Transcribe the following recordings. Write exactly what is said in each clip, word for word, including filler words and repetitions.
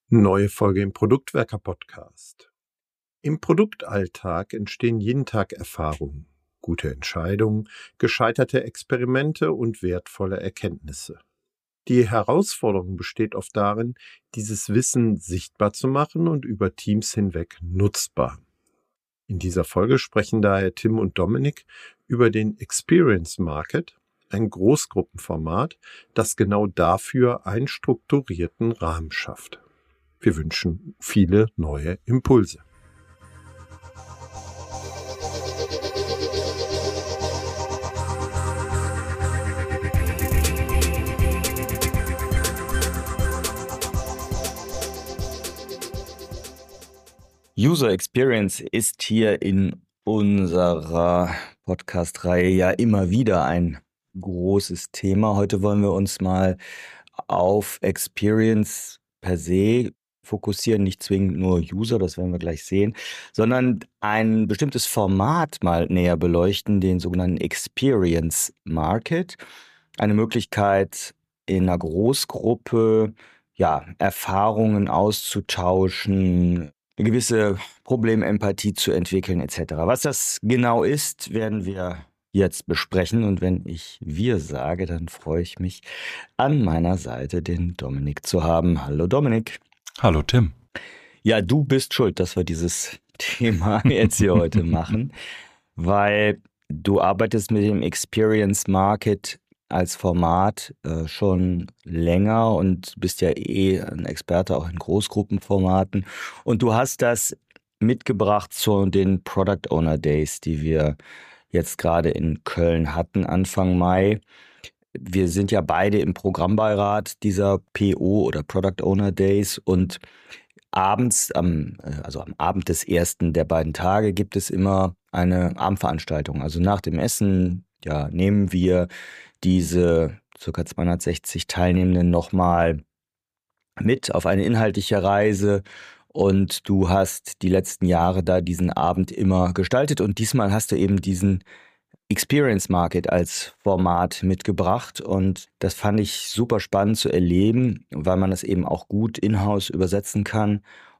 Neue Folge im Produktwerker-Podcast. Im Produktalltag entstehen jeden Tag Erfahrungen, gute Entscheidungen, gescheiterte Experimente und wertvolle Erkenntnisse. Die Herausforderung besteht oft darin, dieses Wissen sichtbar zu machen und über Teams hinweg nutzbar. In dieser Folge sprechen daher Tim und Dominik über den Experience Market, ein Großgruppenformat, das genau dafür einen strukturierten Rahmen schafft. Wir wünschen viele neue Impulse. User Experience ist hier in unserer Podcast-Reihe ja immer wieder ein großes Thema. Heute wollen wir uns mal auf Experience per se fokussieren, nicht zwingend nur User, das werden wir gleich sehen, sondern ein bestimmtes Format mal näher beleuchten, den sogenannten Experience Market. Eine Möglichkeit, in einer Großgruppe ja, Erfahrungen auszutauschen, eine gewisse Problemempathie zu entwickeln et cetera. Was das genau ist, werden wir jetzt besprechen. Und wenn ich wir sage, dann freue ich mich, an meiner Seite den Dominik zu haben. Hallo Dominik. Hallo Tim. Ja, du bist schuld, dass wir dieses Thema jetzt hier heute machen, weil du arbeitest mit dem Experience Market als Format äh, schon länger und bist ja eh ein Experte auch in Großgruppenformaten. Und du hast das mitgebracht zu den Product Owner Days, die wir jetzt gerade in Köln hatten, Anfang Mai. Wir sind ja beide im Programmbeirat dieser P O oder Product Owner Days und abends, am, also am Abend des ersten der beiden Tage, gibt es immer eine Abendveranstaltung. Also nach dem Essen ja, nehmen wir diese ca. zweihundertsechzig Teilnehmenden nochmal mit auf eine inhaltliche Reise. Und du hast die letzten Jahre da diesen Abend immer gestaltet. Und diesmal hast du eben diesen Experience Market als Format mitgebracht. Und das fand ich super spannend zu erleben, weil man das eben auch gut in-house übersetzen kann.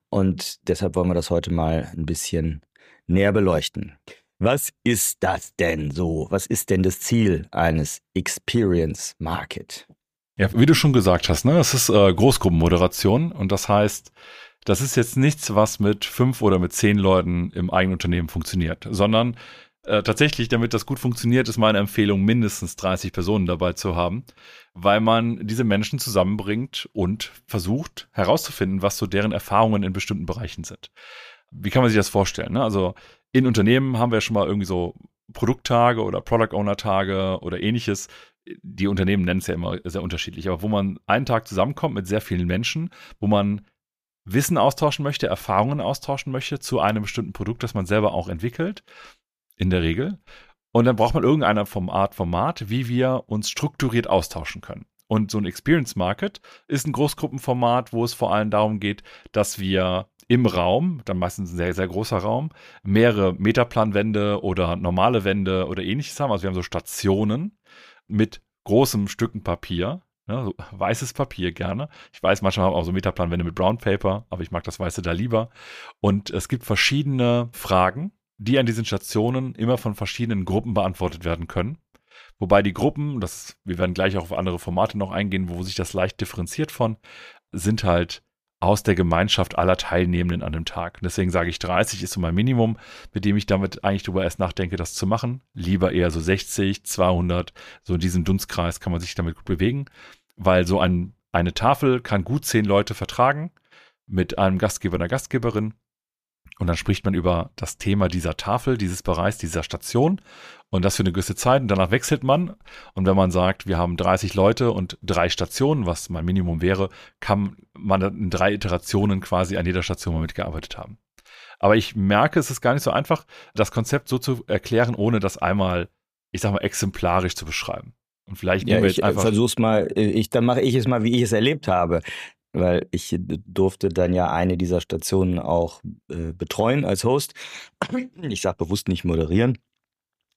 Und deshalb wollen wir das heute mal ein bisschen näher beleuchten. Was ist das denn so? Was ist denn das Ziel eines Experience Market? Ja, wie du schon gesagt hast, ne, das ist äh, Großgruppenmoderation und das heißt, das ist jetzt nichts, was mit fünf oder mit zehn Leuten im eigenen Unternehmen funktioniert, sondern äh, tatsächlich, damit das gut funktioniert, ist meine Empfehlung, mindestens dreißig Personen dabei zu haben, weil man diese Menschen zusammenbringt und versucht herauszufinden, was so deren Erfahrungen in bestimmten Bereichen sind. Wie kann man sich das vorstellen? Ne? Also in Unternehmen haben wir schon mal irgendwie so Produkttage oder Product Owner Tage oder ähnliches. Die Unternehmen nennen es ja immer sehr unterschiedlich, aber wo man einen Tag zusammenkommt mit sehr vielen Menschen, wo man Wissen austauschen möchte, Erfahrungen austauschen möchte zu einem bestimmten Produkt, das man selber auch entwickelt, in der Regel. Und dann braucht man irgendeine Art Format, wie wir uns strukturiert austauschen können. Und so ein Experience Market ist ein Großgruppenformat, wo es vor allem darum geht, dass wir im Raum, dann meistens ein sehr, sehr großer Raum, mehrere Metaplanwände oder normale Wände oder ähnliches haben. Also wir haben so Stationen mit großen Stücken Papier, ne, so weißes Papier gerne. Ich weiß, manchmal haben wir auch so Metaplanwände mit Brown Paper, aber ich mag das Weiße da lieber. Und es gibt verschiedene Fragen, die an diesen Stationen immer von verschiedenen Gruppen beantwortet werden können. Wobei die Gruppen, das, wir werden gleich auch auf andere Formate noch eingehen, wo sich das leicht differenziert von, sind halt aus der Gemeinschaft aller Teilnehmenden an dem Tag. Und deswegen sage ich, dreißig ist so mein Minimum, mit dem ich damit eigentlich darüber erst nachdenke, das zu machen. Lieber eher so sechzig, zweihundert, so in diesem Dunstkreis kann man sich damit gut bewegen, weil so ein, eine Tafel kann gut zehn Leute vertragen mit einem Gastgeber, einer Gastgeberin. Und dann spricht man über das Thema dieser Tafel, dieses Bereichs, dieser Station und das für eine gewisse Zeit. Und danach wechselt man. Und wenn man sagt, wir haben dreißig Leute und drei Stationen, was mein Minimum wäre, kann man in drei Iterationen quasi an jeder Station mal mitgearbeitet haben. Aber ich merke, es ist gar nicht so einfach, das Konzept so zu erklären, ohne das einmal, ich sag mal, exemplarisch zu beschreiben. Und vielleicht ja, nehmen wir ich jetzt einfach. Versuch's mal, ich, dann mache ich es mal, wie ich es erlebt habe. Weil ich durfte dann ja eine dieser Stationen auch äh, betreuen als Host. Ich sage bewusst nicht moderieren.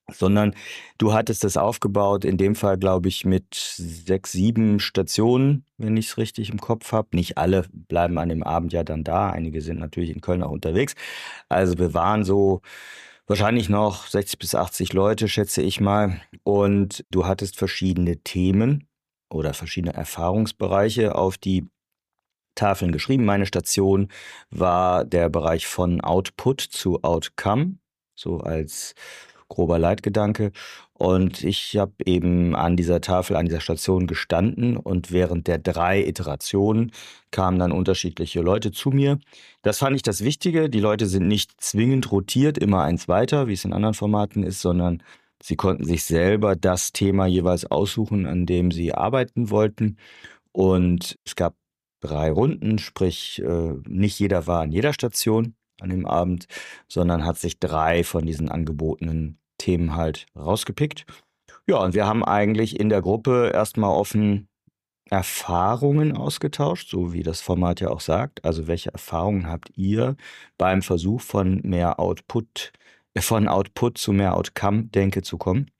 sondern du hattest das aufgebaut, in dem Fall, glaube ich, mit sechs, sieben Stationen, wenn ich es richtig im Kopf habe. Nicht alle bleiben an dem Abend ja dann da. Einige sind natürlich in Köln auch unterwegs. Also wir waren so wahrscheinlich noch sechzig bis achtzig Leute, schätze ich mal. Und du hattest verschiedene Themen oder verschiedene Erfahrungsbereiche auf die Tafeln geschrieben. Meine Station war der Bereich von Output zu Outcome, so als grober Leitgedanke. Und ich habe eben an dieser Tafel, an dieser Station gestanden und während der drei Iterationen kamen dann unterschiedliche Leute zu mir. Das fand ich das Wichtige. Die Leute sind nicht zwingend rotiert, immer eins weiter, wie es in anderen Formaten ist, sondern sie konnten sich selber das Thema jeweils aussuchen, an dem sie arbeiten wollten. Und es gab drei Runden, sprich nicht jeder war an jeder Station an dem Abend, sondern hat sich drei von diesen angebotenen Themen halt rausgepickt. Ja, und wir haben eigentlich in der Gruppe erstmal offen Erfahrungen ausgetauscht, so wie das Format ja auch sagt. Also welche Erfahrungen habt ihr beim Versuch von mehr Output, von Output zu mehr Outcome-Denke zu kommen?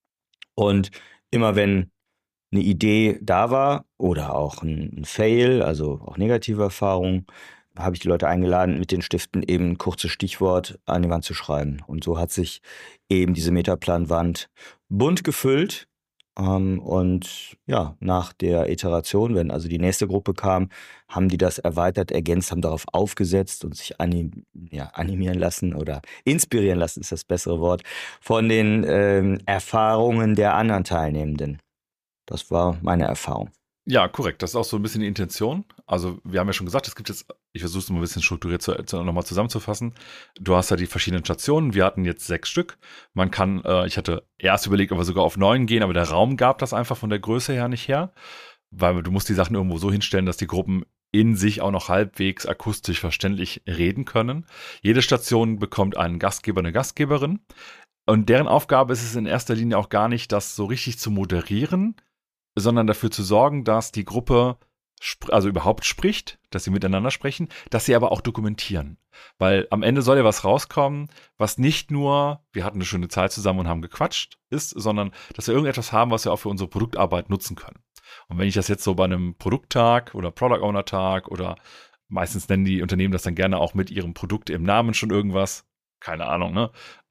Und immer wenn eine Idee da war oder auch ein, ein Fail, also auch negative Erfahrungen, habe ich die Leute eingeladen, mit den Stiften eben ein kurzes Stichwort an die Wand zu schreiben. Und so hat sich eben diese Metaplanwand bunt gefüllt. Ähm, und ja, nach der Iteration, wenn also die nächste Gruppe kam, haben die das erweitert, ergänzt, haben darauf aufgesetzt und sich anim, ja, animieren lassen oder inspirieren lassen, ist das bessere Wort, von den ähm, Erfahrungen der anderen Teilnehmenden. Das war meine Erfahrung. Ja, korrekt. Das ist auch so ein bisschen die Intention. Also wir haben ja schon gesagt, es gibt jetzt, ich versuche es mal ein bisschen strukturiert zu, zu, nochmal zusammenzufassen. Du hast ja die verschiedenen Stationen. Wir hatten jetzt sechs Stück. Man kann, äh, ich hatte erst überlegt, ob wir sogar auf neun gehen, aber der Raum gab das einfach von der Größe her nicht her. Weil du musst die Sachen irgendwo so hinstellen, dass die Gruppen in sich auch noch halbwegs akustisch verständlich reden können. Jede Station bekommt einen Gastgeber, eine Gastgeberin. Und deren Aufgabe ist es in erster Linie auch gar nicht, das so richtig zu moderieren, sondern dafür zu sorgen, dass die Gruppe sp- also überhaupt spricht, dass sie miteinander sprechen, dass sie aber auch dokumentieren. Weil am Ende soll ja was rauskommen, was nicht nur, wir hatten eine schöne Zeit zusammen und haben gequatscht, ist, sondern dass wir irgendetwas haben, was wir auch für unsere Produktarbeit nutzen können. Und wenn ich das jetzt so bei einem Produkttag oder Product Owner Tag oder meistens nennen die Unternehmen das dann gerne auch mit ihrem Produkt im Namen schon irgendwas, keine Ahnung, ne?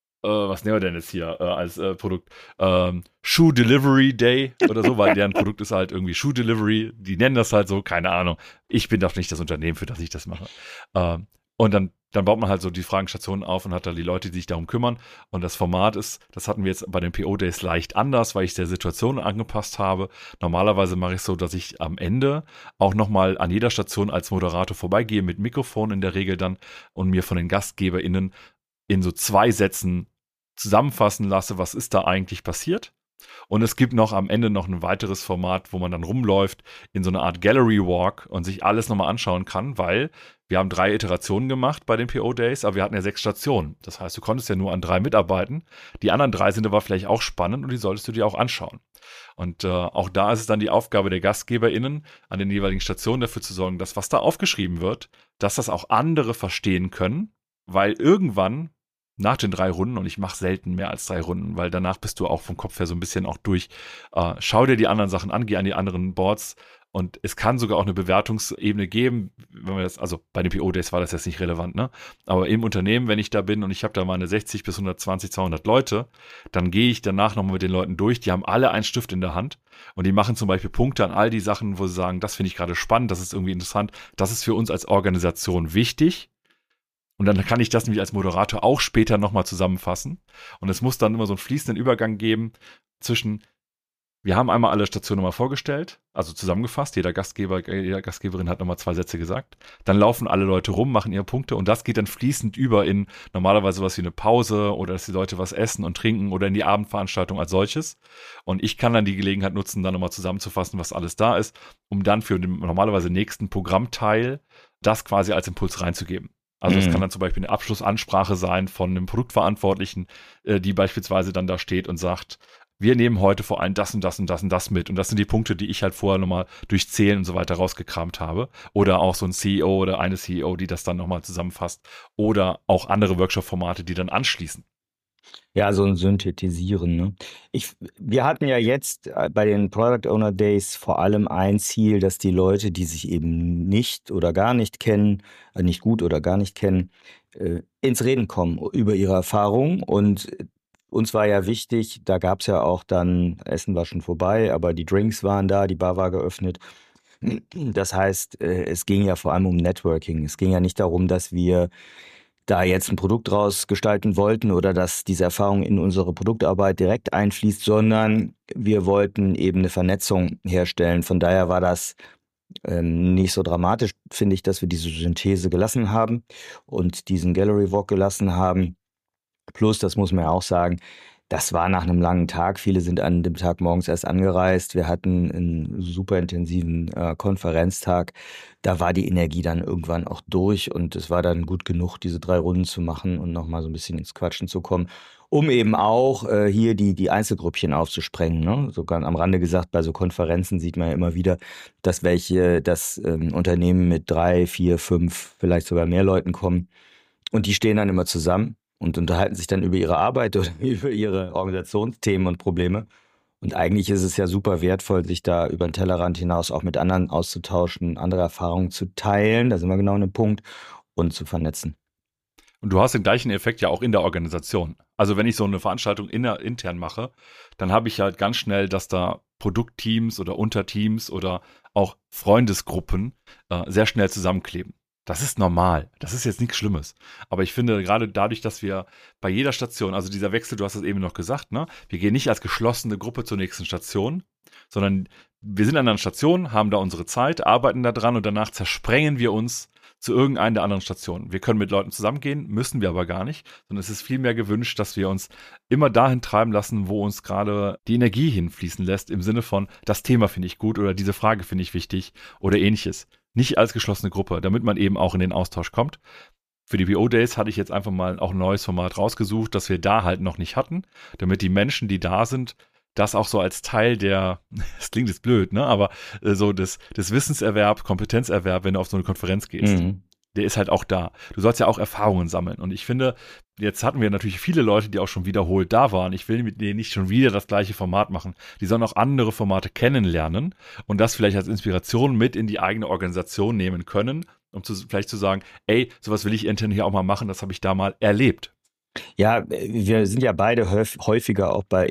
Was nehmen wir denn jetzt hier äh, als äh, Produkt? Ähm, Shoe Delivery Day oder so, weil deren Produkt ist halt irgendwie Shoe Delivery. Die nennen das halt so, keine Ahnung. Ich bin doch nicht das Unternehmen, für das ich das mache. Ähm, und dann, dann baut man halt so die Fragenstationen auf und hat dann die Leute, die sich darum kümmern. Und das Format ist, das hatten wir jetzt bei den P O Days leicht anders, weil ich es der Situation angepasst habe. Normalerweise mache ich es so, dass ich am Ende auch nochmal an jeder Station als Moderator vorbeigehe mit Mikrofon in der Regel dann und mir von den GastgeberInnen in so zwei Sätzen zusammenfassen lasse, was ist da eigentlich passiert. Und es gibt noch am Ende noch ein weiteres Format, wo man dann rumläuft in so eine Art Gallery Walk und sich alles nochmal anschauen kann, weil wir haben drei Iterationen gemacht bei den P O Days, aber wir hatten ja sechs Stationen. Das heißt, du konntest ja nur an drei mitarbeiten. Die anderen drei sind aber vielleicht auch spannend und die solltest du dir auch anschauen. Und äh, auch da ist es dann die Aufgabe der GastgeberInnen, an den jeweiligen Stationen dafür zu sorgen, dass was da aufgeschrieben wird, dass das auch andere verstehen können, weil irgendwann nach den drei Runden, und ich mache selten mehr als drei Runden, weil danach bist du auch vom Kopf her so ein bisschen auch durch. Äh, schau dir die anderen Sachen an, geh an die anderen Boards und es kann sogar auch eine Bewertungsebene geben, wenn wir das, also bei den P O Days war das jetzt nicht relevant, ne? Aber im Unternehmen, wenn ich da bin und ich habe da meine sechzig bis hundertzwanzig, zweihundert Leute, dann gehe ich danach nochmal mit den Leuten durch, die haben alle einen Stift in der Hand und die machen zum Beispiel Punkte an all die Sachen, wo sie sagen, das finde ich gerade spannend, das ist irgendwie interessant, das ist für uns als Organisation wichtig. Und dann kann ich das nämlich als Moderator auch später nochmal zusammenfassen. Und es muss dann immer so einen fließenden Übergang geben zwischen, wir haben einmal alle Stationen nochmal vorgestellt, also zusammengefasst, jeder Gastgeber, jede Gastgeberin hat nochmal zwei Sätze gesagt. Dann laufen alle Leute rum, machen ihre Punkte und das geht dann fließend über in normalerweise was wie eine Pause oder dass die Leute was essen und trinken oder in die Abendveranstaltung als solches. Und ich kann dann die Gelegenheit nutzen, dann nochmal zusammenzufassen, was alles da ist, um dann für den normalerweise nächsten Programmteil das quasi als Impuls reinzugeben. Also es mhm. kann dann zum Beispiel eine Abschlussansprache sein von einem Produktverantwortlichen, äh, die beispielsweise dann da steht und sagt, wir nehmen heute vor allem das und das und das und das mit. Und das sind die Punkte, die ich halt vorher nochmal durch Zählen und so weiter rausgekramt habe. Oder auch so ein C E O oder eine C E O, die das dann nochmal zusammenfasst. Oder auch andere Workshop-Formate, die dann anschließen. Ja, so ein Synthetisieren, ne? Ich, wir hatten ja jetzt äh, bei den Product Owner Days vor allem ein Ziel, dass die Leute, die sich eben nicht oder gar nicht kennen, äh, nicht gut oder gar nicht kennen, äh, ins Reden kommen über ihre Erfahrungen. Und äh, uns war ja wichtig, da gab es ja auch dann, Essen war schon vorbei, aber die Drinks waren da, die Bar war geöffnet. Das heißt, äh, es ging ja vor allem um Networking. Es ging ja nicht darum, dass wir da jetzt ein Produkt draus gestalten wollten oder dass diese Erfahrung in unsere Produktarbeit direkt einfließt, sondern wir wollten eben eine Vernetzung herstellen. Von daher war das ähm, nicht so dramatisch, finde ich, dass wir diese Synthese gelassen haben und diesen Gallery Walk gelassen haben. Plus, das muss man ja auch sagen, das war nach einem langen Tag. Viele sind an dem Tag morgens erst angereist. Wir hatten einen super intensiven äh, Konferenztag. Da war die Energie dann irgendwann auch durch und es war dann gut genug, diese drei Runden zu machen und nochmal so ein bisschen ins Quatschen zu kommen, um eben auch äh, hier die, die Einzelgrüppchen aufzusprengen. Ne? Sogar am Rande gesagt, bei so Konferenzen sieht man ja immer wieder, dass welche, dass ähm, Unternehmen mit drei, vier, fünf, vielleicht sogar mehr Leuten kommen und die stehen dann immer zusammen und unterhalten sich dann über ihre Arbeit oder über ihre Organisationsthemen und Probleme. Und eigentlich ist es ja super wertvoll, sich da über den Tellerrand hinaus auch mit anderen auszutauschen, andere Erfahrungen zu teilen, da sind wir genau an dem Punkt, und zu vernetzen. Und du hast den gleichen Effekt ja auch in der Organisation. Also wenn ich so eine Veranstaltung inner, intern mache, dann habe ich halt ganz schnell, dass da Produktteams oder Unterteams oder auch Freundesgruppen äh, sehr schnell zusammenkleben. Das ist normal. Das ist jetzt nichts Schlimmes. Aber ich finde, gerade dadurch, dass wir bei jeder Station, also dieser Wechsel, du hast es eben noch gesagt, ne, wir gehen nicht als geschlossene Gruppe zur nächsten Station, sondern wir sind an einer Station, haben da unsere Zeit, arbeiten da dran und danach zersprengen wir uns zu irgendeiner der anderen Stationen. Wir können mit Leuten zusammengehen, müssen wir aber gar nicht, sondern es ist vielmehr gewünscht, dass wir uns immer dahin treiben lassen, wo uns gerade die Energie hinfließen lässt, im Sinne von, das Thema finde ich gut oder diese Frage finde ich wichtig oder ähnliches. Nicht als geschlossene Gruppe, damit man eben auch in den Austausch kommt. Für die P O-Days hatte ich jetzt einfach mal auch ein neues Format rausgesucht, das wir da halt noch nicht hatten, damit die Menschen, die da sind, das auch so als Teil der, das klingt jetzt blöd, ne, aber äh, so des, des Wissenserwerb, Kompetenzerwerb, wenn du auf so eine Konferenz gehst, Mhm. der ist halt auch da. Du sollst ja auch Erfahrungen sammeln. Und ich finde, jetzt hatten wir natürlich viele Leute, die auch schon wiederholt da waren. Ich will mit denen nicht schon wieder das gleiche Format machen. Die sollen auch andere Formate kennenlernen und das vielleicht als Inspiration mit in die eigene Organisation nehmen können, um zu, vielleicht zu sagen, ey, sowas will ich intern hier auch mal machen, das habe ich da mal erlebt. Ja, wir sind ja beide häuf- häufiger auch bei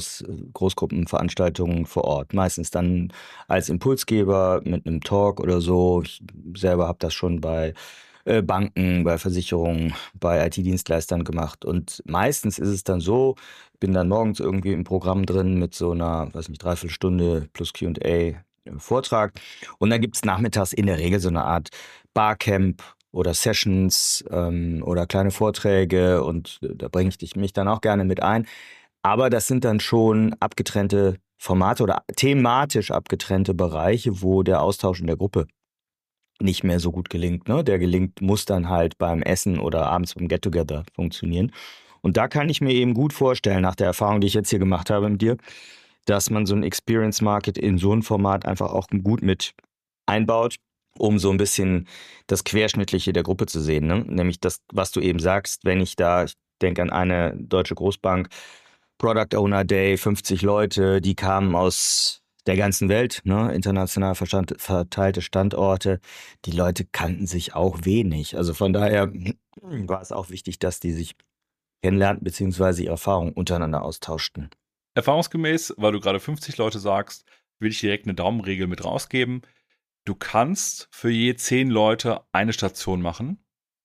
Inhouse-Großgruppenveranstaltungen vor Ort. Meistens dann als Impulsgeber mit einem Talk oder so. Ich selber habe das schon bei äh, Banken, bei Versicherungen, bei I T-Dienstleistern gemacht. Und meistens ist es dann so, ich bin dann morgens irgendwie im Programm drin mit so einer, weiß nicht, Dreiviertelstunde plus Q und A äh, Vortrag. Und dann gibt es nachmittags in der Regel so eine Art Barcamp oder Sessions ähm, oder kleine Vorträge und äh, da bringe ich dich, mich dann auch gerne mit ein. Aber das sind dann schon abgetrennte Formate oder thematisch abgetrennte Bereiche, wo der Austausch in der Gruppe nicht mehr so gut gelingt. Ne? Der gelingt, muss dann halt beim Essen oder abends beim Get-Together funktionieren. Und da kann ich mir eben gut vorstellen, nach der Erfahrung, die ich jetzt hier gemacht habe mit dir, dass man so ein Experience Market in so ein Format einfach auch gut mit einbaut, um so ein bisschen das Querschnittliche der Gruppe zu sehen. Ne? Nämlich das, was du eben sagst, wenn ich da, ich denke an eine deutsche Großbank, Product Owner Day, fünfzig Leute, die kamen aus der ganzen Welt, ne? International verstand, verteilte Standorte. Die Leute kannten sich auch wenig. Also von daher war es auch wichtig, dass die sich kennenlernten bzw. ihre Erfahrungen untereinander austauschten. Erfahrungsgemäß, weil du gerade fünfzig Leute sagst, will ich direkt eine Daumenregel mit rausgeben. Du kannst für je zehn Leute eine Station machen.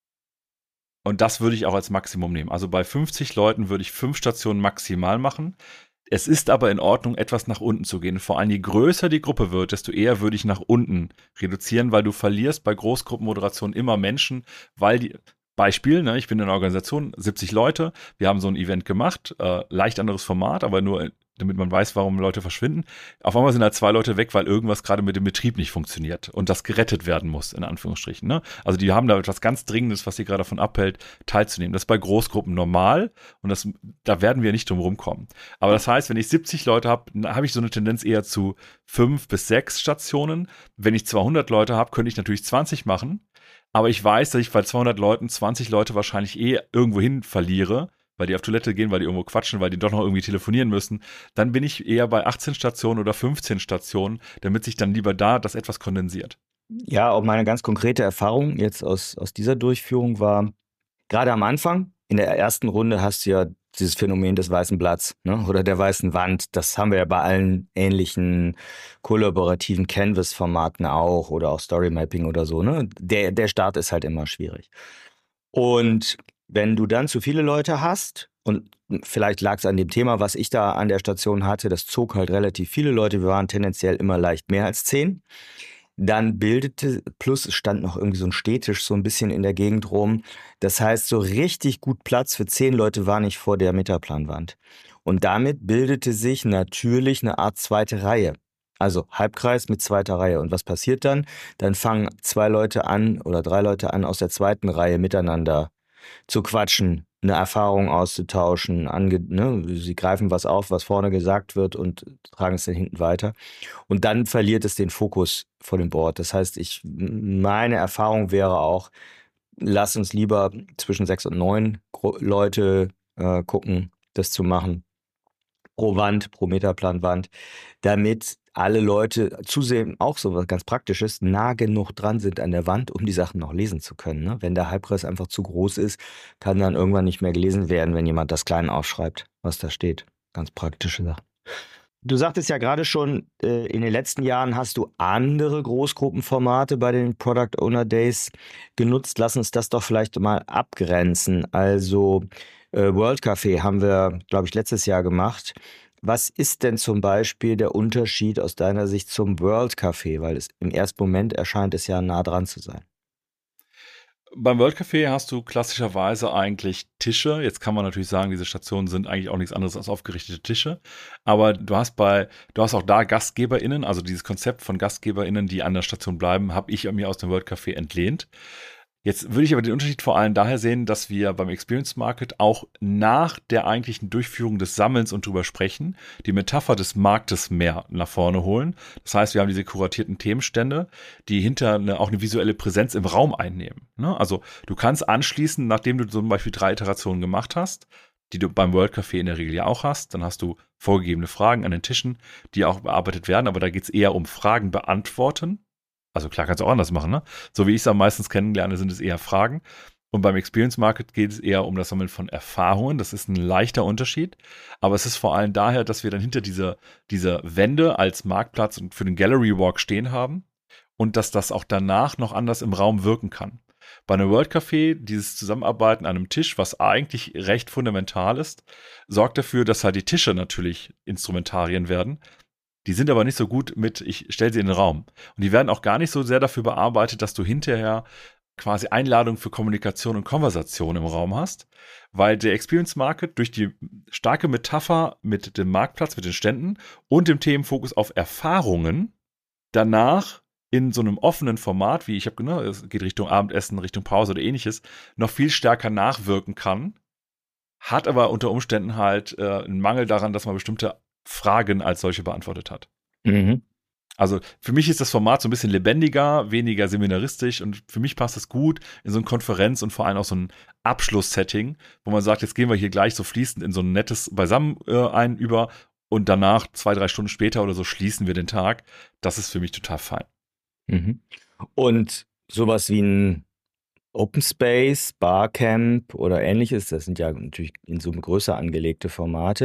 Und das würde ich auch als Maximum nehmen. Also bei fünfzig Leuten würde ich fünf Stationen maximal machen. Es ist aber in Ordnung, etwas nach unten zu gehen. Vor allem je größer die Gruppe wird, desto eher würde ich nach unten reduzieren, weil du verlierst bei Großgruppenmoderationen immer Menschen, weil die, Beispiel, ne, ich bin in einer Organisation, siebzig Leute, wir haben so ein Event gemacht, äh, leicht anderes Format, aber nur damit man weiß, warum Leute verschwinden. Auf einmal sind halt zwei Leute weg, weil irgendwas gerade mit dem Betrieb nicht funktioniert und das gerettet werden muss, in Anführungsstrichen. Ne? Also die haben da etwas ganz Dringendes, was sie gerade davon abhält, teilzunehmen. Das ist bei Großgruppen normal und das, da werden wir nicht drum rumkommen. Aber das heißt, wenn ich siebzig Leute habe, habe ich so eine Tendenz eher zu fünf bis sechs Stationen. Wenn ich zweihundert Leute habe, könnte ich natürlich zwanzig machen. Aber ich weiß, dass ich bei zweihundert Leuten zwanzig Leute wahrscheinlich eh irgendwo hin verliere, weil die auf Toilette gehen, weil die irgendwo quatschen, weil die doch noch irgendwie telefonieren müssen, dann bin ich eher bei achtzehn Stationen oder fünfzehn Stationen, damit sich dann lieber da das etwas kondensiert. Ja, auch meine ganz konkrete Erfahrung jetzt aus, aus dieser Durchführung war, gerade am Anfang, in der ersten Runde hast du ja dieses Phänomen des weißen Blatts, ne, oder der weißen Wand. Das haben wir ja bei allen ähnlichen kollaborativen Canvas-Formaten auch oder auch Storymapping oder so. Ne? Der, der Start ist halt immer schwierig. Und wenn du dann zu viele Leute hast, und vielleicht lag es an dem Thema, was ich da an der Station hatte, das zog halt relativ viele Leute, wir waren tendenziell immer leicht mehr als zehn, dann bildete, plus es stand noch irgendwie so ein Stehtisch so ein bisschen in der Gegend rum. Das heißt, so richtig gut Platz für zehn Leute war nicht vor der Metaplanwand. Und damit bildete sich natürlich eine Art zweite Reihe. Also Halbkreis mit zweiter Reihe. Und was passiert dann? Dann fangen zwei Leute an oder drei Leute an, aus der zweiten Reihe miteinander zu quatschen, eine Erfahrung auszutauschen, ange, ne, sie greifen was auf, was vorne gesagt wird und tragen es dann hinten weiter. Und dann verliert es den Fokus vor dem Board. Das heißt, ich, meine Erfahrung wäre auch, lass uns lieber zwischen sechs und neun Leute äh, gucken, das zu machen. Pro Wand, pro Metaplanwand, damit alle Leute zusehen, auch so was ganz Praktisches, nah genug dran sind an der Wand, um die Sachen noch lesen zu können. Ne? Wenn der Halbkreis einfach zu groß ist, kann dann irgendwann nicht mehr gelesen werden, wenn jemand das klein aufschreibt, was da steht. Ganz praktische Sache. Du sagtest ja gerade schon, äh, in den letzten Jahren hast du andere Großgruppenformate bei den Product Owner Days genutzt. Lass uns das doch vielleicht mal abgrenzen. Also äh, World Café haben wir, glaube ich, letztes Jahr gemacht. Was ist denn zum Beispiel der Unterschied aus deiner Sicht zum World Café? Weil es im ersten Moment erscheint es ja nah dran zu sein. Beim World Café hast du klassischerweise eigentlich Tische. Jetzt kann man natürlich sagen, diese Stationen sind eigentlich auch nichts anderes als aufgerichtete Tische. Aber du hast bei, du hast auch da GastgeberInnen, also dieses Konzept von GastgeberInnen, die an der Station bleiben, habe ich mir aus dem World Café entlehnt. Jetzt würde ich aber den Unterschied vor allem daher sehen, dass wir beim Experience Market auch nach der eigentlichen Durchführung des Sammelns und drüber sprechen, die Metapher des Marktes mehr nach vorne holen. Das heißt, wir haben diese kuratierten Themenstände, die hinter eine, auch eine visuelle Präsenz im Raum einnehmen. Ne? Also du kannst anschließen, nachdem du zum Beispiel drei Iterationen gemacht hast, die du beim World Café in der Regel ja auch hast, dann hast du vorgegebene Fragen an den Tischen, die auch bearbeitet werden, aber da geht es eher um Fragen beantworten. Also klar, kannst du auch anders machen, ne? So wie ich es am meisten kennenlerne, sind es eher Fragen. Und beim Experience Market geht es eher um das Sammeln von Erfahrungen. Das ist ein leichter Unterschied. Aber es ist vor allem daher, dass wir dann hinter dieser, dieser Wände als Marktplatz und für den Gallery Walk stehen haben und dass das auch danach noch anders im Raum wirken kann. Bei einem World Café, dieses Zusammenarbeiten an einem Tisch, was eigentlich recht fundamental ist, sorgt dafür, dass halt die Tische natürlich Instrumentarien werden. Die sind aber nicht so gut mit, ich stelle sie in den Raum. Und die werden auch gar nicht so sehr dafür bearbeitet, dass du hinterher quasi Einladungen für Kommunikation und Konversation im Raum hast, weil der Experience Market durch die starke Metapher mit dem Marktplatz, mit den Ständen und dem Themenfokus auf Erfahrungen danach in so einem offenen Format, wie ich habe genau, es geht Richtung Abendessen, Richtung Pause oder ähnliches, noch viel stärker nachwirken kann, hat aber unter Umständen halt äh, einen Mangel daran, dass man bestimmte Fragen als solche beantwortet hat. Mhm. Also für mich ist das Format so ein bisschen lebendiger, weniger seminaristisch und für mich passt es gut in so eine Konferenz und vor allem auch so ein Abschlusssetting, wo man sagt, jetzt gehen wir hier gleich so fließend in so ein nettes Beisammen äh, ein über und danach, zwei, drei Stunden später oder so, schließen wir den Tag. Das ist für mich total fein. Mhm. Und sowas wie ein Open Space, Barcamp oder ähnliches, das sind ja natürlich in Summe größer angelegte Formate.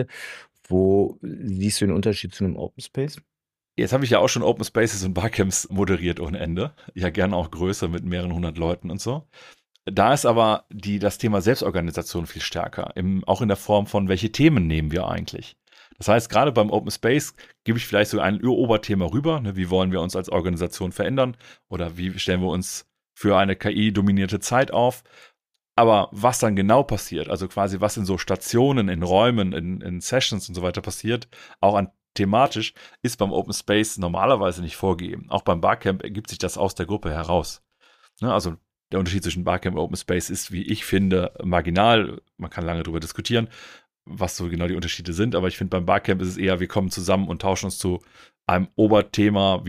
Wo siehst du den Unterschied zu einem Open Space? Jetzt habe ich ja auch schon Open Spaces und Barcamps moderiert ohne Ende. Ja, gerne auch größer mit mehreren hundert Leuten und so. Da ist aber die, das Thema Selbstorganisation viel stärker. Im, auch in der Form von, welche Themen nehmen wir eigentlich? Das heißt, gerade beim Open Space gebe ich vielleicht so ein Oberthema rüber. Ne? Wie wollen wir uns als Organisation verändern? Oder wie stellen wir uns für eine K I-dominierte Zeit auf? Aber was dann genau passiert, also quasi was in so Stationen, in Räumen, in, in Sessions und so weiter passiert, auch an thematisch, ist beim Open Space normalerweise nicht vorgegeben. Auch beim Barcamp ergibt sich das aus der Gruppe heraus. Ne, also der Unterschied zwischen Barcamp und Open Space ist, wie ich finde, marginal. Man kann lange darüber diskutieren, was so genau die Unterschiede sind. Aber ich finde, beim Barcamp ist es eher, wir kommen zusammen und tauschen uns zu einem Oberthema wie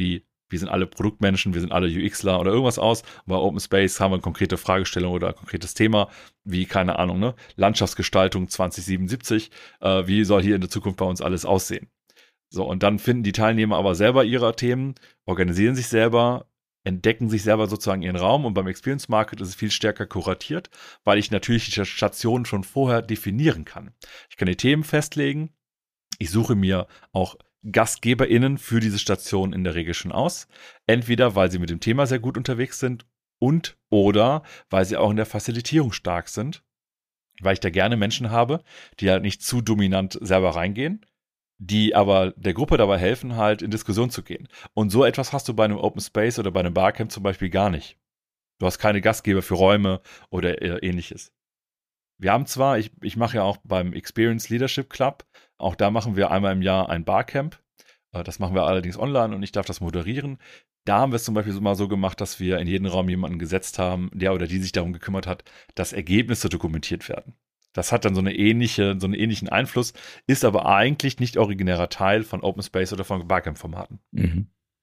wir sind alle Produktmenschen, wir sind alle UXler oder irgendwas aus. Und bei Open Space haben wir eine konkrete Fragestellung oder ein konkretes Thema, wie, keine Ahnung, ne, Landschaftsgestaltung zwanzig siebenundsiebzig, äh, wie soll hier in der Zukunft bei uns alles aussehen? So, und dann finden die Teilnehmer aber selber ihre Themen, organisieren sich selber, entdecken sich selber sozusagen ihren Raum, und beim Experience Market ist es viel stärker kuratiert, weil ich natürlich die Stationen schon vorher definieren kann. Ich kann die Themen festlegen, ich suche mir auch GastgeberInnen für diese Station in der Regel schon aus. Entweder, weil sie mit dem Thema sehr gut unterwegs sind und oder weil sie auch in der Facilitierung stark sind, weil ich da gerne Menschen habe, die halt nicht zu dominant selber reingehen, die aber der Gruppe dabei helfen, halt in Diskussion zu gehen. Und so etwas hast du bei einem Open Space oder bei einem Barcamp zum Beispiel gar nicht. Du hast keine Gastgeber für Räume oder ähnliches. Wir haben zwar, ich, ich mache ja auch beim Experience Leadership Club, auch da machen wir einmal im Jahr ein Barcamp. Das machen wir allerdings online und ich darf das moderieren. Da haben wir es zum Beispiel mal so gemacht, dass wir in jeden Raum jemanden gesetzt haben, der oder die sich darum gekümmert hat, dass Ergebnisse dokumentiert werden. Das hat dann so eine ähnliche, so einen ähnlichen Einfluss, ist aber eigentlich nicht originärer Teil von Open Space oder von Barcamp-Formaten. Mhm.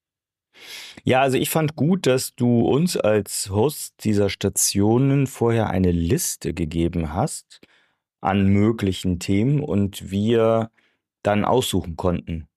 Ja, also ich fand gut, dass du uns als Host dieser Stationen vorher eine Liste gegeben hast an möglichen Themen und wir dann aussuchen konnten,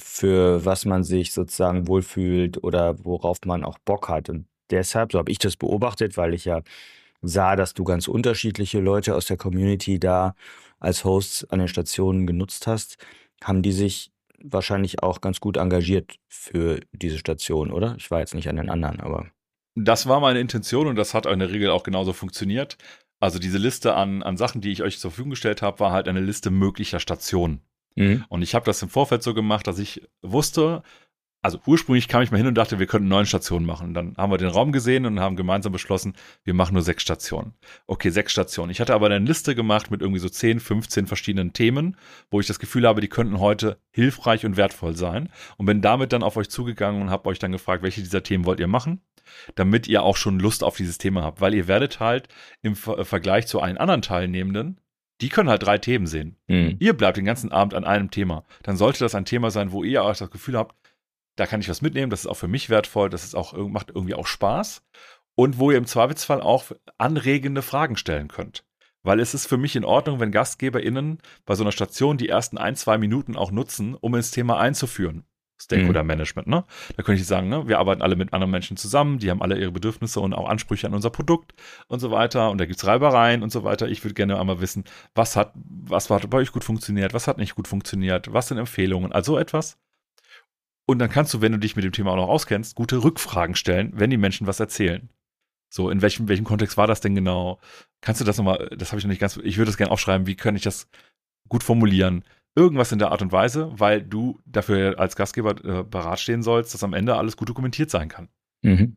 für was man sich sozusagen wohlfühlt oder worauf man auch Bock hat. Und deshalb, so habe ich das beobachtet, weil ich ja sah, dass du ganz unterschiedliche Leute aus der Community da als Hosts an den Stationen genutzt hast, haben die sich wahrscheinlich auch ganz gut engagiert für diese Station, oder? Ich war jetzt nicht an den anderen, aber... Das war meine Intention und das hat in der Regel auch genauso funktioniert. Also diese Liste an, an Sachen, die ich euch zur Verfügung gestellt habe, war halt eine Liste möglicher Stationen. Mhm. Und ich habe das im Vorfeld so gemacht, dass ich wusste, also ursprünglich kam ich mal hin und dachte, wir könnten neun Stationen machen. Dann haben wir den Raum gesehen und haben gemeinsam beschlossen, wir machen nur sechs Stationen. Okay, sechs Stationen. Ich hatte aber eine Liste gemacht mit irgendwie so zehn, fünfzehn verschiedenen Themen, wo ich das Gefühl habe, die könnten heute hilfreich und wertvoll sein. Und bin damit dann auf euch zugegangen und habe euch dann gefragt, welche dieser Themen wollt ihr machen, damit ihr auch schon Lust auf dieses Thema habt. Weil ihr werdet halt im Ver- Vergleich zu allen anderen Teilnehmenden, die können halt drei Themen sehen. Mhm. Ihr bleibt den ganzen Abend an einem Thema. Dann sollte das ein Thema sein, wo ihr auch das Gefühl habt, da kann ich was mitnehmen, das ist auch für mich wertvoll, das ist auch, macht irgendwie auch Spaß und wo ihr im Zweifelsfall auch anregende Fragen stellen könnt. Weil es ist für mich in Ordnung, wenn GastgeberInnen bei so einer Station die ersten ein, zwei Minuten auch nutzen, um ins Thema einzuführen. Stakeholder-Management, ne? Da könnte ich sagen, ne, wir arbeiten alle mit anderen Menschen zusammen, die haben alle ihre Bedürfnisse und auch Ansprüche an unser Produkt und so weiter und da gibt's Reibereien und so weiter. Ich würde gerne einmal wissen, was hat, was hat bei euch gut funktioniert, was hat nicht gut funktioniert, was sind Empfehlungen, also etwas. Und dann kannst du, wenn du dich mit dem Thema auch noch auskennst, gute Rückfragen stellen, wenn die Menschen was erzählen. So, in welchem, welchem Kontext war das denn genau? Kannst du das nochmal, das habe ich noch nicht ganz, ich würde das gerne aufschreiben, wie kann ich das gut formulieren? Irgendwas in der Art und Weise, weil du dafür als Gastgeber äh, parat stehen sollst, dass am Ende alles gut dokumentiert sein kann. Mhm.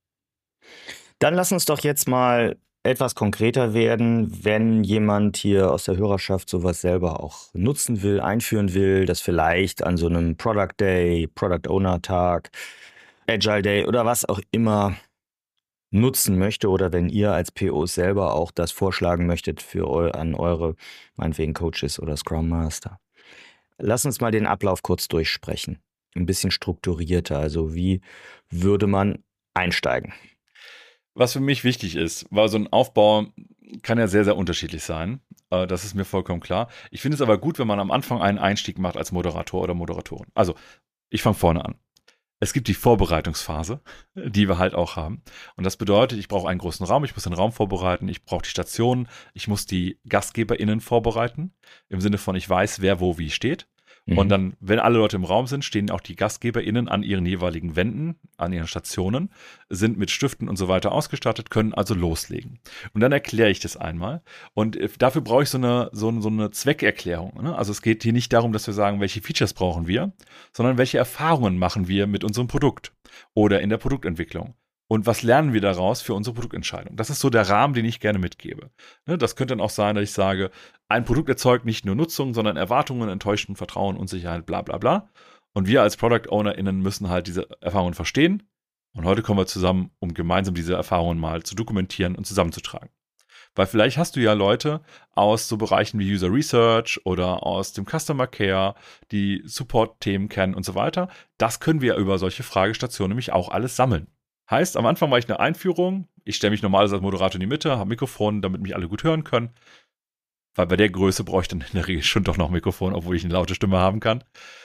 Dann lass uns doch jetzt mal etwas konkreter werden, wenn jemand hier aus der Hörerschaft sowas selber auch nutzen will, einführen will, das vielleicht an so einem Product Day, Product Owner Tag, Agile Day oder was auch immer nutzen möchte oder wenn ihr als P Os selber auch das vorschlagen möchtet für eu- an eure, meinetwegen Coaches oder Scrum Master. Lass uns mal den Ablauf kurz durchsprechen. Ein bisschen strukturierter, also wie würde man einsteigen? Was für mich wichtig ist, weil so ein Aufbau kann ja sehr, sehr unterschiedlich sein. Das ist mir vollkommen klar. Ich finde es aber gut, wenn man am Anfang einen Einstieg macht als Moderator oder Moderatorin. Also, ich fange vorne an. Es gibt die Vorbereitungsphase, die wir halt auch haben. Und das bedeutet, ich brauche einen großen Raum, ich muss den Raum vorbereiten, ich brauche die Stationen, ich muss die GastgeberInnen vorbereiten. Im Sinne von, ich weiß, wer wo wie steht. Mhm. Und dann, wenn alle Leute im Raum sind, stehen auch die GastgeberInnen an ihren jeweiligen Wänden, an ihren Stationen, sind mit Stiften und so weiter ausgestattet, können also loslegen. Und dann erkläre ich das einmal. Und dafür brauche ich so eine, so, so eine Zweckerklärung. Ne? Also es geht hier nicht darum, dass wir sagen, welche Features brauchen wir, sondern welche Erfahrungen machen wir mit unserem Produkt oder in der Produktentwicklung. Und was lernen wir daraus für unsere Produktentscheidung? Das ist so der Rahmen, den ich gerne mitgebe. Das könnte dann auch sein, dass ich sage, ein Produkt erzeugt nicht nur Nutzung, sondern Erwartungen, Enttäuschung, Vertrauen, Unsicherheit, bla bla bla. Und wir als Product OwnerInnen müssen halt diese Erfahrungen verstehen. Und heute kommen wir zusammen, um gemeinsam diese Erfahrungen mal zu dokumentieren und zusammenzutragen. Weil vielleicht hast du ja Leute aus so Bereichen wie User Research oder aus dem Customer Care, die Support-Themen kennen und so weiter. Das können wir über solche Fragestationen nämlich auch alles sammeln. Heißt, am Anfang mache ich eine Einführung. Ich stelle mich normalerweise als Moderator in die Mitte, habe Mikrofon, damit mich alle gut hören können. Weil bei der Größe brauche ich dann in der Regel schon doch noch Mikrofon, obwohl ich eine laute Stimme haben kann.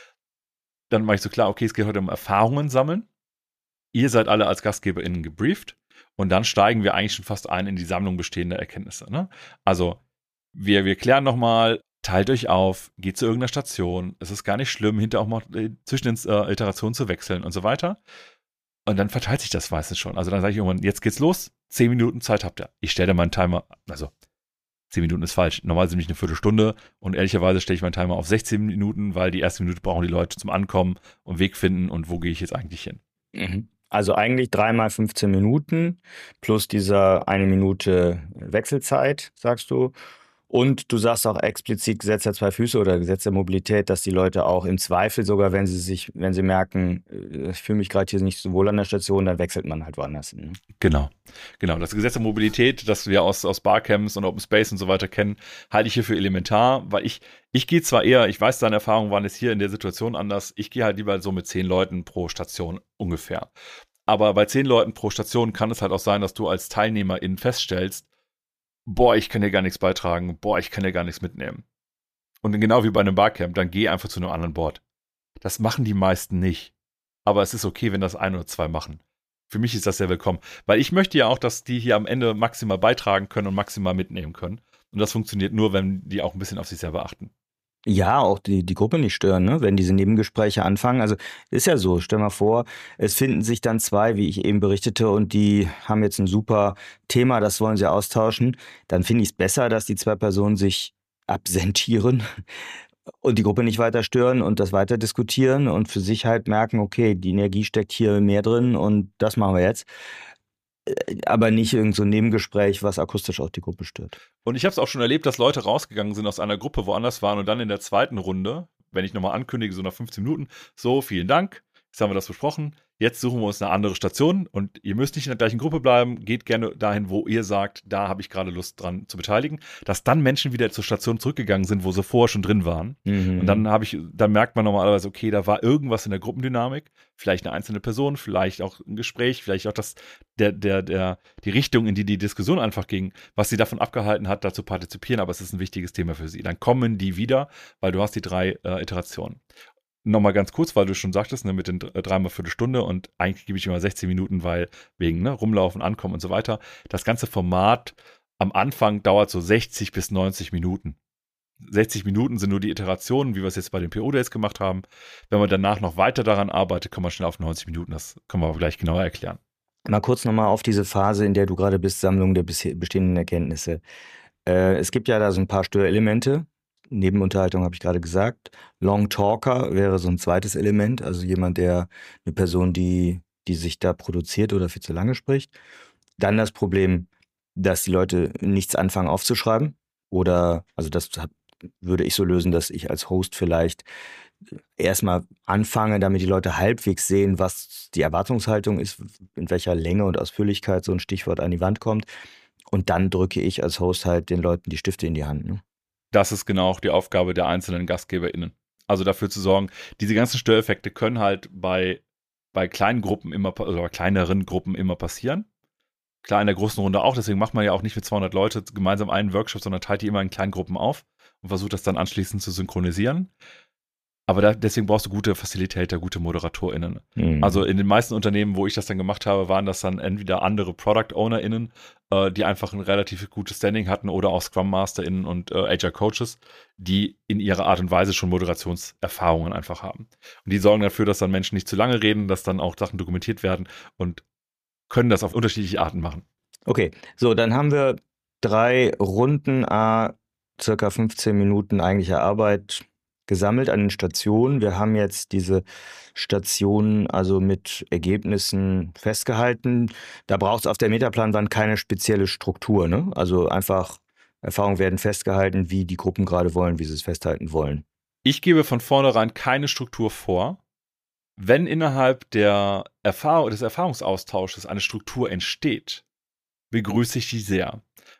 Dann mache ich so klar, okay, es geht heute um Erfahrungen sammeln. Ihr seid alle als GastgeberInnen gebrieft. Und dann steigen wir eigentlich schon fast ein in die Sammlung bestehender Erkenntnisse. Ne? Also wir, wir klären nochmal, teilt euch auf, geht zu irgendeiner Station. Es ist gar nicht schlimm, hinterher auch mal äh, zwischen den äh, Iterationen zu wechseln und so weiter. Und dann verteilt sich das meistens schon. Also dann sage ich irgendwann, jetzt geht's los, zehn Minuten Zeit habt ihr. Ich stelle meinen Timer, also zehn Minuten ist falsch, normalerweise nämlich eine Viertelstunde und ehrlicherweise stelle ich meinen Timer auf sechzehn Minuten, weil die erste Minute brauchen die Leute zum Ankommen und Weg finden und wo gehe ich jetzt eigentlich hin. Mhm. Also eigentlich dreimal fünfzehn Minuten plus dieser eine Minute Wechselzeit, sagst du. Und du sagst auch explizit Gesetz der zwei Füße oder Gesetz der Mobilität, dass die Leute auch im Zweifel sogar, wenn sie sich, wenn sie merken, ich fühle mich gerade hier nicht so wohl an der Station, dann wechselt man halt woanders hin. Genau, genau. Das Gesetz der Mobilität, das wir aus, aus Barcamps und Open Space und so weiter kennen, halte ich hier für elementar, weil ich, ich gehe zwar eher, ich weiß, deine Erfahrungen waren jetzt hier in der Situation anders, ich gehe halt lieber so mit zehn Leuten pro Station ungefähr. Aber bei zehn Leuten pro Station kann es halt auch sein, dass du als TeilnehmerIn feststellst, boah, ich kann dir gar nichts beitragen, boah, ich kann dir gar nichts mitnehmen. Und genau wie bei einem Barcamp, dann geh einfach zu einem anderen Board. Das machen die meisten nicht. Aber es ist okay, wenn das ein oder zwei machen. Für mich ist das sehr willkommen. Weil ich möchte ja auch, dass die hier am Ende maximal beitragen können und maximal mitnehmen können. Und das funktioniert nur, wenn die auch ein bisschen auf sich selber achten. Ja, auch die, die Gruppe nicht stören, ne? Wenn diese Nebengespräche anfangen. Also ist ja so, stell mal vor, es finden sich dann zwei, wie ich eben berichtete, und die haben jetzt ein super Thema, das wollen sie austauschen. Dann finde ich es besser, dass die zwei Personen sich absentieren und die Gruppe nicht weiter stören und das weiter diskutieren und für sich halt merken, okay, die Energie steckt hier mehr drin und das machen wir jetzt. Aber nicht irgend so ein Nebengespräch, was akustisch auch die Gruppe stört. Und ich habe es auch schon erlebt, dass Leute rausgegangen sind aus einer Gruppe, woanders waren und dann in der zweiten Runde, wenn ich nochmal ankündige, so nach fünfzehn Minuten, so, vielen Dank, jetzt haben wir das besprochen, jetzt suchen wir uns eine andere Station und ihr müsst nicht in der gleichen Gruppe bleiben, geht gerne dahin, wo ihr sagt, da habe ich gerade Lust dran zu beteiligen, dass dann Menschen wieder zur Station zurückgegangen sind, wo sie vorher schon drin waren. Mhm. Und dann habe ich, dann merkt man normalerweise, okay, da war irgendwas in der Gruppendynamik, vielleicht eine einzelne Person, vielleicht auch ein Gespräch, vielleicht auch das, der, der, der, die Richtung, in die die Diskussion einfach ging, was sie davon abgehalten hat, da zu partizipieren, aber es ist ein wichtiges Thema für sie. Dann kommen die wieder, weil du hast die drei äh, Iterationen. Nochmal ganz kurz, weil du schon sagtest, ne, mit den dreimal Viertelstunde und eigentlich gebe ich immer sechzehn Minuten, weil wegen ne, Rumlaufen, Ankommen und so weiter. Das ganze Format am Anfang dauert so sechzig bis neunzig Minuten. sechzig Minuten sind nur die Iterationen, wie wir es jetzt bei den P O-Days gemacht haben. Wenn man danach noch weiter daran arbeitet, kommt man schnell auf neunzig Minuten. Das können wir aber gleich genauer erklären. Mal kurz nochmal auf diese Phase, in der du gerade bist, Sammlung der bestehenden Erkenntnisse. Äh, es gibt ja da so ein paar Störelemente. Nebenunterhaltung habe ich gerade gesagt. Long Talker wäre so ein zweites Element, also jemand, der eine Person, die, die sich da produziert oder viel zu lange spricht. Dann das Problem, dass die Leute nichts anfangen aufzuschreiben oder, also das würde ich so lösen, dass ich als Host vielleicht erstmal anfange, damit die Leute halbwegs sehen, was die Erwartungshaltung ist, in welcher Länge und Ausführlichkeit so ein Stichwort an die Wand kommt. Und dann drücke ich als Host halt den Leuten die Stifte in die Hand. Ne? Das ist genau auch die Aufgabe der einzelnen GastgeberInnen. Also dafür zu sorgen, diese ganzen Störeffekte können halt bei, bei kleinen Gruppen immer, oder bei kleineren Gruppen immer passieren. Klar, in der großen Runde auch, deswegen macht man ja auch nicht mit zweihundert Leute gemeinsam einen Workshop, sondern teilt die immer in kleinen Gruppen auf und versucht das dann anschließend zu synchronisieren. Aber da, deswegen brauchst du gute Facilitator, gute ModeratorInnen. Mhm. Also in den meisten Unternehmen, wo ich das dann gemacht habe, waren das dann entweder andere Product OwnerInnen, äh, die einfach ein relativ gutes Standing hatten oder auch Scrum MasterInnen und äh, Agile Coaches, die in ihrer Art und Weise schon Moderationserfahrungen einfach haben. Und die sorgen dafür, dass dann Menschen nicht zu lange reden, dass dann auch Sachen dokumentiert werden und können das auf unterschiedliche Arten machen. Okay, so, dann haben wir drei Runden, a circa fünfzehn Minuten eigentliche Arbeit gesammelt an den Stationen. Wir haben jetzt diese Stationen also mit Ergebnissen festgehalten. Da braucht es auf der Metaplanwand keine spezielle Struktur, ne? Also einfach Erfahrungen werden festgehalten, wie die Gruppen gerade wollen, wie sie es festhalten wollen. Ich gebe von vornherein keine Struktur vor. Wenn innerhalb der Erfahrung, des Erfahrungsaustausches eine Struktur entsteht, begrüße ich die sehr.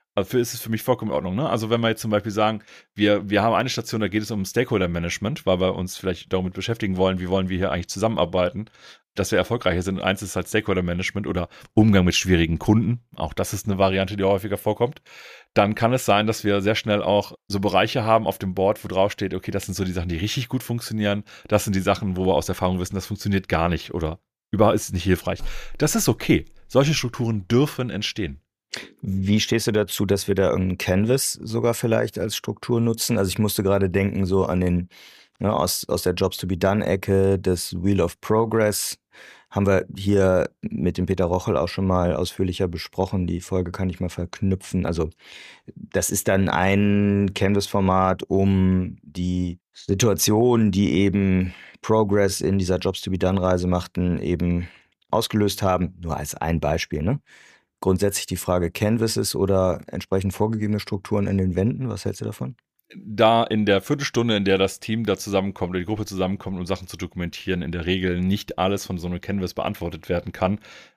Dafür ist es für mich vollkommen in Ordnung. Ne? Also wenn wir jetzt zum Beispiel sagen, wir, wir haben eine Station, da geht es um Stakeholder-Management, weil wir uns vielleicht damit beschäftigen wollen, wie wollen wir hier eigentlich zusammenarbeiten, dass wir erfolgreicher sind. Und eins ist halt Stakeholder-Management oder Umgang mit schwierigen Kunden. Auch das ist eine Variante, die häufiger vorkommt. Dann kann es sein, dass wir sehr schnell auch so Bereiche haben auf dem Board, wo drauf steht, okay, das sind so die Sachen, die richtig gut funktionieren. Das sind die Sachen, wo wir aus Erfahrung wissen, das funktioniert gar nicht oder überhaupt ist es nicht hilfreich. Das ist okay. Solche Strukturen dürfen entstehen. Wie stehst du dazu, dass wir da irgendeinen Canvas sogar vielleicht als Struktur nutzen? Also ich musste gerade denken so an den, ne, aus, aus der Jobs-to-be-done-Ecke, das Wheel of Progress. Haben wir hier mit dem Peter Rochel auch schon mal ausführlicher besprochen. Die Folge kann ich mal verknüpfen. Also das ist dann ein Canvas-Format, um die Situationen, die eben Progress in dieser Jobs-to-be-done-Reise machten, eben ausgelöst haben. Nur als ein Beispiel, ne? Grundsätzlich die Frage Canvases oder entsprechend vorgegebene Strukturen in den Wänden. Was hältst du davon? Da in der Viertelstunde, in der das Team da zusammenkommt oder die Gruppe zusammenkommt, um Sachen zu dokumentieren, in der Regel nicht alles von so einem Canvas beantwortet werden kann,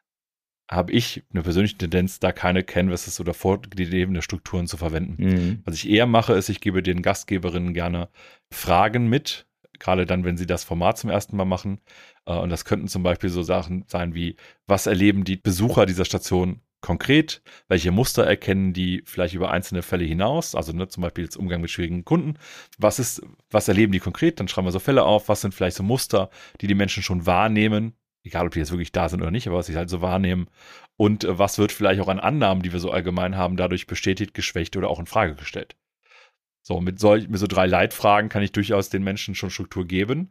habe ich eine persönliche Tendenz, da keine Canvases oder vorgegebene Strukturen zu verwenden. Mhm. Was ich eher mache, ist, ich gebe den Gastgeberinnen gerne Fragen mit, gerade dann, wenn sie das Format zum ersten Mal machen. Und das könnten zum Beispiel so Sachen sein wie, was erleben die Besucher dieser Station konkret, welche Muster erkennen die vielleicht über einzelne Fälle hinaus, also ne, zum Beispiel jetzt Umgang mit schwierigen Kunden, was ist, was erleben die konkret, dann schreiben wir so Fälle auf, was sind vielleicht so Muster, die die Menschen schon wahrnehmen, egal ob die jetzt wirklich da sind oder nicht, aber was sie halt so wahrnehmen und äh, was wird vielleicht auch an Annahmen, die wir so allgemein haben, dadurch bestätigt, geschwächt oder auch in Frage gestellt. So, mit, solch, mit so drei Leitfragen kann ich durchaus den Menschen schon Struktur geben,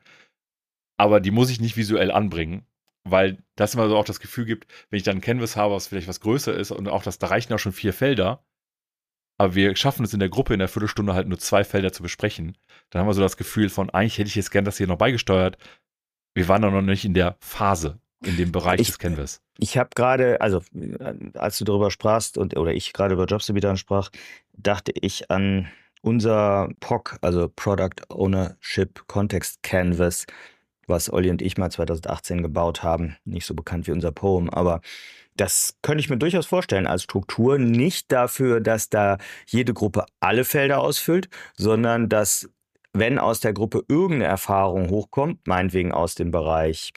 aber die muss ich nicht visuell anbringen, weil das immer so auch das Gefühl gibt, wenn ich dann ein Canvas habe, was vielleicht was größer ist und auch das, da reichen auch schon vier Felder, aber wir schaffen es in der Gruppe in der Viertelstunde halt nur zwei Felder zu besprechen, dann haben wir so das Gefühl von, eigentlich hätte ich jetzt gern das hier noch beigesteuert, wir waren doch noch nicht in der Phase, in dem Bereich ich, des Canvas. Ich habe gerade, also als du darüber sprachst und oder ich gerade über Jobs-to-be-done sprach, dachte ich an unser P O C, also Product Ownership Context Canvas, was Olli und ich mal zwanzig achtzehn gebaut haben. Nicht so bekannt wie unser Poem, aber das könnte ich mir durchaus vorstellen als Struktur. Nicht dafür, dass da jede Gruppe alle Felder ausfüllt, sondern dass, wenn aus der Gruppe irgendeine Erfahrung hochkommt, meinetwegen aus dem Bereich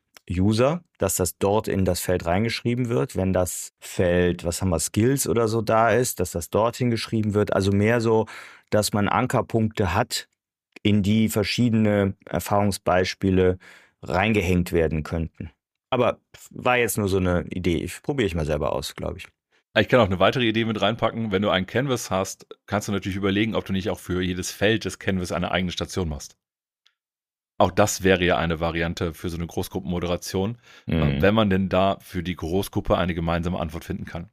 User, dass das dort in das Feld reingeschrieben wird. Wenn das Feld, was haben wir, Skills oder so da ist, dass das dorthin geschrieben wird. Also mehr so, dass man Ankerpunkte hat, in die verschiedene Erfahrungsbeispiele reingehängt werden könnten. Aber war jetzt nur so eine Idee. Ich probiere ich mal selber aus, glaube ich. Ich kann auch eine weitere Idee mit reinpacken. Wenn du ein Canvas hast, kannst du natürlich überlegen, ob du nicht auch für jedes Feld des Canvas eine eigene Station machst. Auch das wäre ja eine Variante für so eine Großgruppenmoderation, mhm. wenn man denn da für die Großgruppe eine gemeinsame Antwort finden kann.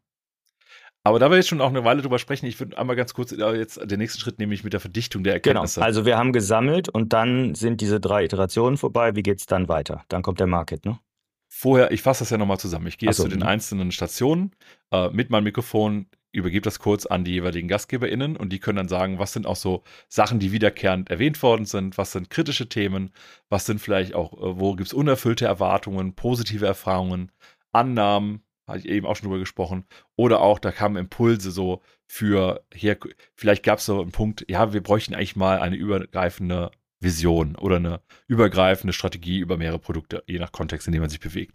Aber da wir jetzt schon auch eine Weile drüber sprechen, ich würde einmal ganz kurz jetzt den nächsten Schritt, nämlich mit der Verdichtung der Erkenntnisse. Genau, also wir haben gesammelt und dann sind diese drei Iterationen vorbei. Wie geht's dann weiter? Dann kommt der Market, ne? Vorher, ich fasse das ja nochmal zusammen. Ich gehe jetzt so, zu den einzelnen Stationen äh, mit meinem Mikrofon, übergebe das kurz an die jeweiligen GastgeberInnen und die können dann sagen, was sind auch so Sachen, die wiederkehrend erwähnt worden sind, was sind kritische Themen, was sind vielleicht auch, äh, wo gibt es unerfüllte Erwartungen, positive Erfahrungen, Annahmen, hatte ich eben auch schon drüber gesprochen, oder auch, da kamen Impulse so für, hier, vielleicht gab es so einen Punkt, ja, wir bräuchten eigentlich mal eine übergreifende Vision oder eine übergreifende Strategie über mehrere Produkte, je nach Kontext, in dem man sich bewegt.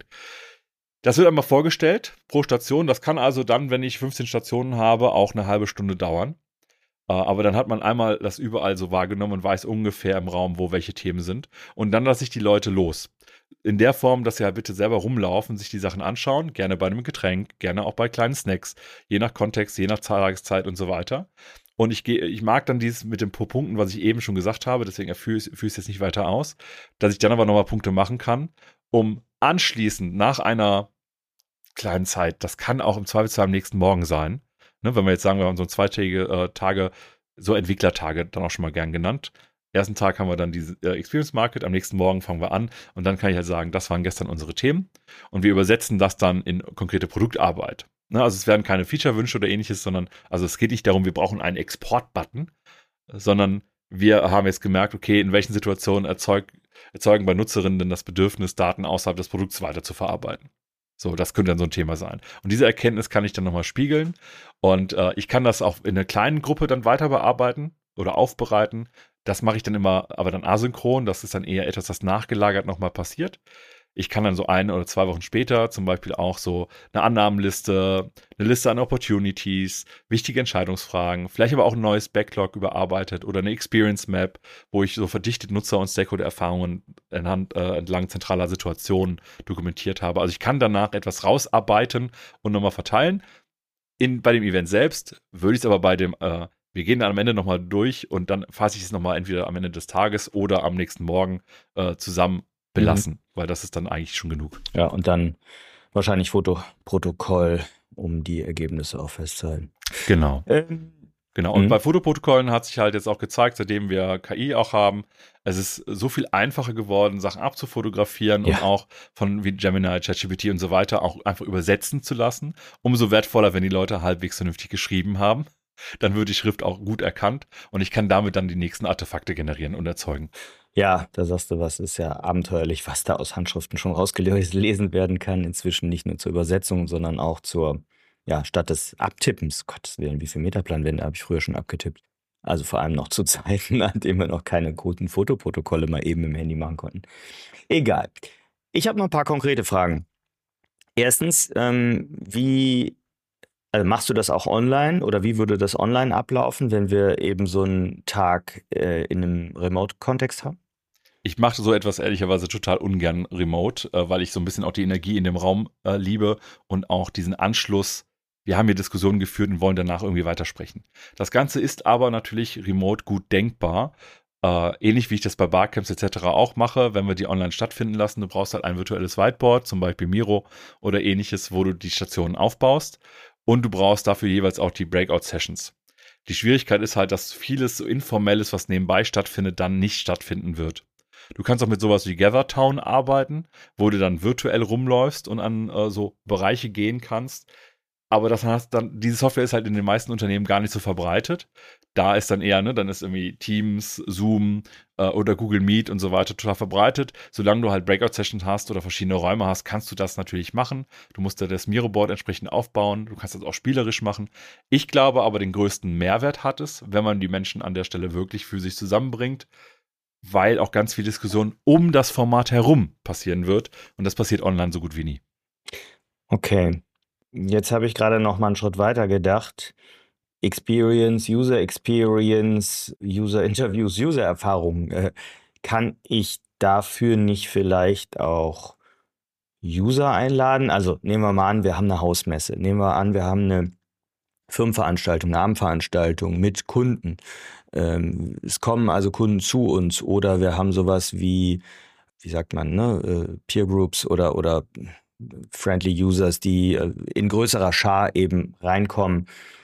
Das wird einmal vorgestellt pro Station. Das kann also dann, wenn ich fünfzehn Stationen habe, auch eine halbe Stunde dauern. Aber dann hat man einmal das überall so wahrgenommen und weiß ungefähr im Raum, wo welche Themen sind. Und dann lasse ich die Leute los. In der Form, dass sie halt bitte selber rumlaufen, sich die Sachen anschauen, gerne bei einem Getränk, gerne auch bei kleinen Snacks, je nach Kontext, je nach Tageszeit und so weiter. Und ich gehe, ich mag dann dieses mit den paar Punkten, was ich eben schon gesagt habe, deswegen führe ich es jetzt nicht weiter aus, dass ich dann aber nochmal Punkte machen kann, um anschließend nach einer kleinen Zeit, das kann auch im Zweifelsfall am nächsten Morgen sein, ne, wenn wir jetzt sagen, wir haben so zweitägige äh, Tage, so Entwicklertage dann auch schon mal gern genannt. Ersten Tag haben wir dann diese äh, Experience Market, am nächsten Morgen fangen wir an und dann kann ich halt sagen, das waren gestern unsere Themen und wir übersetzen das dann in konkrete Produktarbeit. Ne, also es werden keine Feature-Wünsche oder ähnliches, sondern also es geht nicht darum, wir brauchen einen Export-Button, sondern wir haben jetzt gemerkt, okay, in welchen Situationen erzeug, erzeugen bei Nutzerinnen denn das Bedürfnis, Daten außerhalb des Produkts weiter zu verarbeiten. So, das könnte dann so ein Thema sein. Und diese Erkenntnis kann ich dann nochmal spiegeln. Und äh, ich kann das auch in einer kleinen Gruppe dann weiter bearbeiten oder aufbereiten. Das mache ich dann immer, aber dann asynchron. Das ist dann eher etwas, das nachgelagert nochmal passiert. Ich kann dann so ein oder zwei Wochen später zum Beispiel auch so eine Annahmenliste, eine Liste an Opportunities, wichtige Entscheidungsfragen, vielleicht aber auch ein neues Backlog überarbeitet oder eine Experience Map, wo ich so verdichtet Nutzer- und Stakeholder-Erfahrungen anhand, äh, entlang zentraler Situationen dokumentiert habe. Also ich kann danach etwas rausarbeiten und nochmal verteilen. In, bei dem Event selbst würde ich es aber bei dem, äh, wir gehen dann am Ende nochmal durch und dann fasse ich es nochmal entweder am Ende des Tages oder am nächsten Morgen äh, zusammen belassen, mhm. weil das ist dann eigentlich schon genug. Ja, und dann wahrscheinlich Fotoprotokoll, um die Ergebnisse auch festzuhalten. Genau. Ähm, genau. Und bei Fotoprotokollen hat sich halt jetzt auch gezeigt, seitdem wir K I auch haben, es ist so viel einfacher geworden, Sachen abzufotografieren ja. und auch von wie Gemini, ChatGPT und so weiter auch einfach übersetzen zu lassen. Umso wertvoller, wenn die Leute halbwegs vernünftig geschrieben haben. Dann wird die Schrift auch gut erkannt und ich kann damit dann die nächsten Artefakte generieren und erzeugen. Ja, da sagst du was, ist ja abenteuerlich, was da aus Handschriften schon rausgelesen werden kann. Inzwischen nicht nur zur Übersetzung, sondern auch zur, ja, statt des Abtippens. Gottes Willen, wie viel Metaplanwände habe ich früher schon abgetippt. Also vor allem noch zu Zeiten, an denen wir noch keine guten Fotoprotokolle mal eben im Handy machen konnten. Egal. Ich habe noch ein paar konkrete Fragen. Erstens, ähm, wie Also machst du das auch online oder wie würde das online ablaufen, wenn wir eben so einen Tag äh, in einem Remote-Kontext haben? Ich mache so etwas ehrlicherweise total ungern remote, äh, weil ich so ein bisschen auch die Energie in dem Raum äh, liebe und auch diesen Anschluss. Wir haben hier Diskussionen geführt und wollen danach irgendwie weitersprechen. Das Ganze ist aber natürlich remote gut denkbar. Äh, ähnlich wie ich das bei Barcamps et cetera auch mache, wenn wir die online stattfinden lassen. Du brauchst halt ein virtuelles Whiteboard, zum Beispiel Miro oder ähnliches, wo du die Stationen aufbaust. Und du brauchst dafür jeweils auch die Breakout-Sessions. Die Schwierigkeit ist halt, dass vieles so Informelles, was nebenbei stattfindet, dann nicht stattfinden wird. Du kannst auch mit sowas wie GatherTown arbeiten, wo du dann virtuell rumläufst und an äh, so Bereiche gehen kannst. Aber das heißt dann, diese Software ist halt in den meisten Unternehmen gar nicht so verbreitet. Da ist dann eher, ne, dann ist irgendwie Teams, Zoom äh, oder Google Meet und so weiter total verbreitet. Solange du halt Breakout-Sessions hast oder verschiedene Räume hast, kannst du das natürlich machen. Du musst ja das Miro-Board entsprechend aufbauen. Du kannst das auch spielerisch machen. Ich glaube aber, den größten Mehrwert hat es, wenn man die Menschen an der Stelle wirklich für sich zusammenbringt, weil auch ganz viel Diskussion um das Format herum passieren wird. Und das passiert online so gut wie nie. Okay. Jetzt habe ich gerade noch mal einen Schritt weiter gedacht. Experience, User Experience, User Interviews, User Erfahrungen. Äh, kann ich dafür nicht vielleicht auch User einladen? Also nehmen wir mal an, wir haben eine Hausmesse. Nehmen wir an, wir haben eine Firmenveranstaltung, eine Abendveranstaltung mit Kunden. Ähm, es kommen also Kunden zu uns oder wir haben sowas wie, wie sagt man, ne, Peer Groups oder, oder Friendly Users, die in größerer Schar eben reinkommen.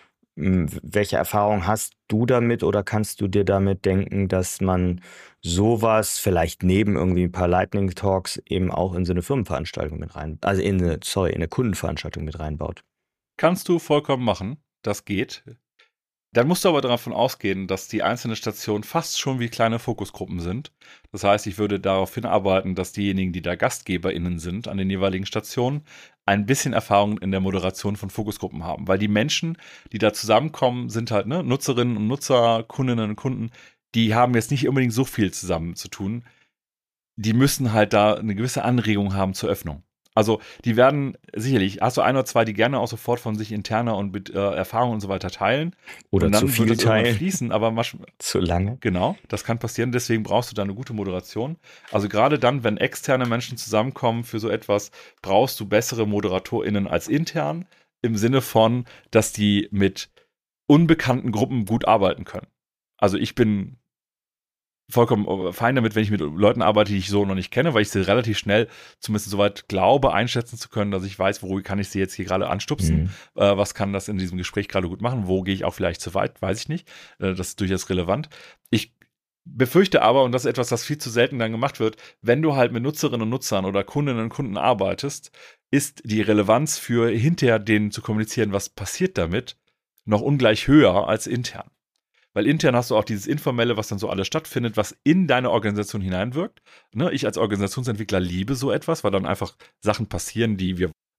Welche Erfahrung hast du damit oder kannst du dir damit denken, dass man sowas vielleicht neben irgendwie ein paar Lightning Talks eben auch in so eine Firmenveranstaltung mit rein, also in eine, sorry, in eine Kundenveranstaltung mit reinbaut? Kannst du vollkommen machen, das geht. Dann musst du aber davon ausgehen, dass die einzelnen Stationen fast schon wie kleine Fokusgruppen sind. Das heißt, ich würde darauf hinarbeiten, dass diejenigen, die da GastgeberInnen sind an den jeweiligen Stationen, ein bisschen Erfahrung in der Moderation von Fokusgruppen haben. Weil die Menschen, die da zusammenkommen, sind halt ne, Nutzerinnen und Nutzer, Kundinnen und Kunden, die haben jetzt nicht unbedingt so viel zusammen zu tun. Die müssen halt da eine gewisse Anregung haben zur Öffnung. Also die werden sicherlich, hast du ein oder zwei, die gerne auch sofort von sich interner und mit äh, Erfahrungen und so weiter teilen. Oder und dann zu viel wird das teilen. Fließen, aber mach, zu lange. Genau, das kann passieren. Deswegen brauchst du da eine gute Moderation. Also gerade dann, wenn externe Menschen zusammenkommen für so etwas, brauchst du bessere ModeratorInnen als intern. Im Sinne von, dass die mit unbekannten Gruppen gut arbeiten können. Also ich bin vollkommen fein damit, wenn ich mit Leuten arbeite, die ich so noch nicht kenne, weil ich sie relativ schnell, zumindest soweit glaube, einschätzen zu können, dass ich weiß, wo kann ich sie jetzt hier gerade anstupsen, mhm. äh, was kann das in diesem Gespräch gerade gut machen, wo gehe ich auch vielleicht zu weit, weiß ich nicht. Äh, das ist durchaus relevant. Ich befürchte aber, und das ist etwas, das viel zu selten dann gemacht wird, wenn du halt mit Nutzerinnen und Nutzern oder Kundinnen und Kunden arbeitest, ist die Relevanz für hinterher denen zu kommunizieren, was passiert damit, noch ungleich höher als intern. Weil intern hast du auch dieses Informelle, was dann so alles stattfindet, was in deine Organisation hineinwirkt. Ne, ich als Organisationsentwickler liebe so etwas, weil dann einfach Sachen passieren, die wir,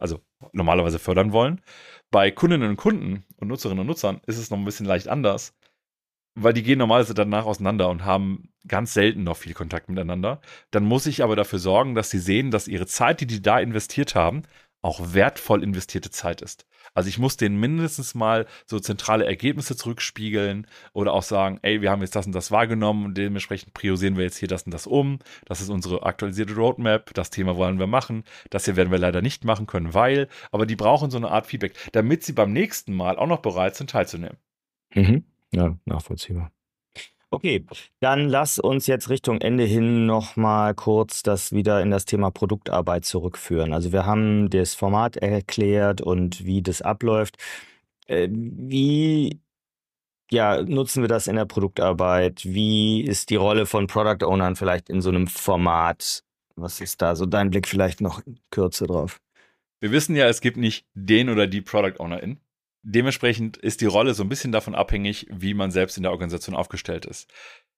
also normalerweise fördern wollen. Bei Kundinnen und Kunden und Nutzerinnen und Nutzern ist es noch ein bisschen leicht anders, weil die gehen normalerweise danach auseinander und haben ganz selten noch viel Kontakt miteinander. Dann muss ich aber dafür sorgen, dass sie sehen, dass ihre Zeit, die die da investiert haben, auch wertvoll investierte Zeit ist. Also ich muss denen mindestens mal so zentrale Ergebnisse zurückspiegeln oder auch sagen, ey, wir haben jetzt das und das wahrgenommen und dementsprechend priorisieren wir jetzt hier das und das um. Das ist unsere aktualisierte Roadmap, das Thema wollen wir machen. Das hier werden wir leider nicht machen können, weil, aber die brauchen so eine Art Feedback, damit sie beim nächsten Mal auch noch bereit sind, teilzunehmen. Mhm. Ja, nachvollziehbar. Okay, dann lass uns jetzt Richtung Ende hin nochmal kurz das wieder in das Thema Produktarbeit zurückführen. Also wir haben das Format erklärt und wie das abläuft. Äh, wie ja, nutzen wir das in der Produktarbeit? Wie ist die Rolle von Product Ownern vielleicht in so einem Format? Was ist da so dein Blick vielleicht noch in Kürze drauf? Wir wissen ja, es gibt nicht den oder die Product Ownerin. Dementsprechend ist die Rolle so ein bisschen davon abhängig, wie man selbst in der Organisation aufgestellt ist.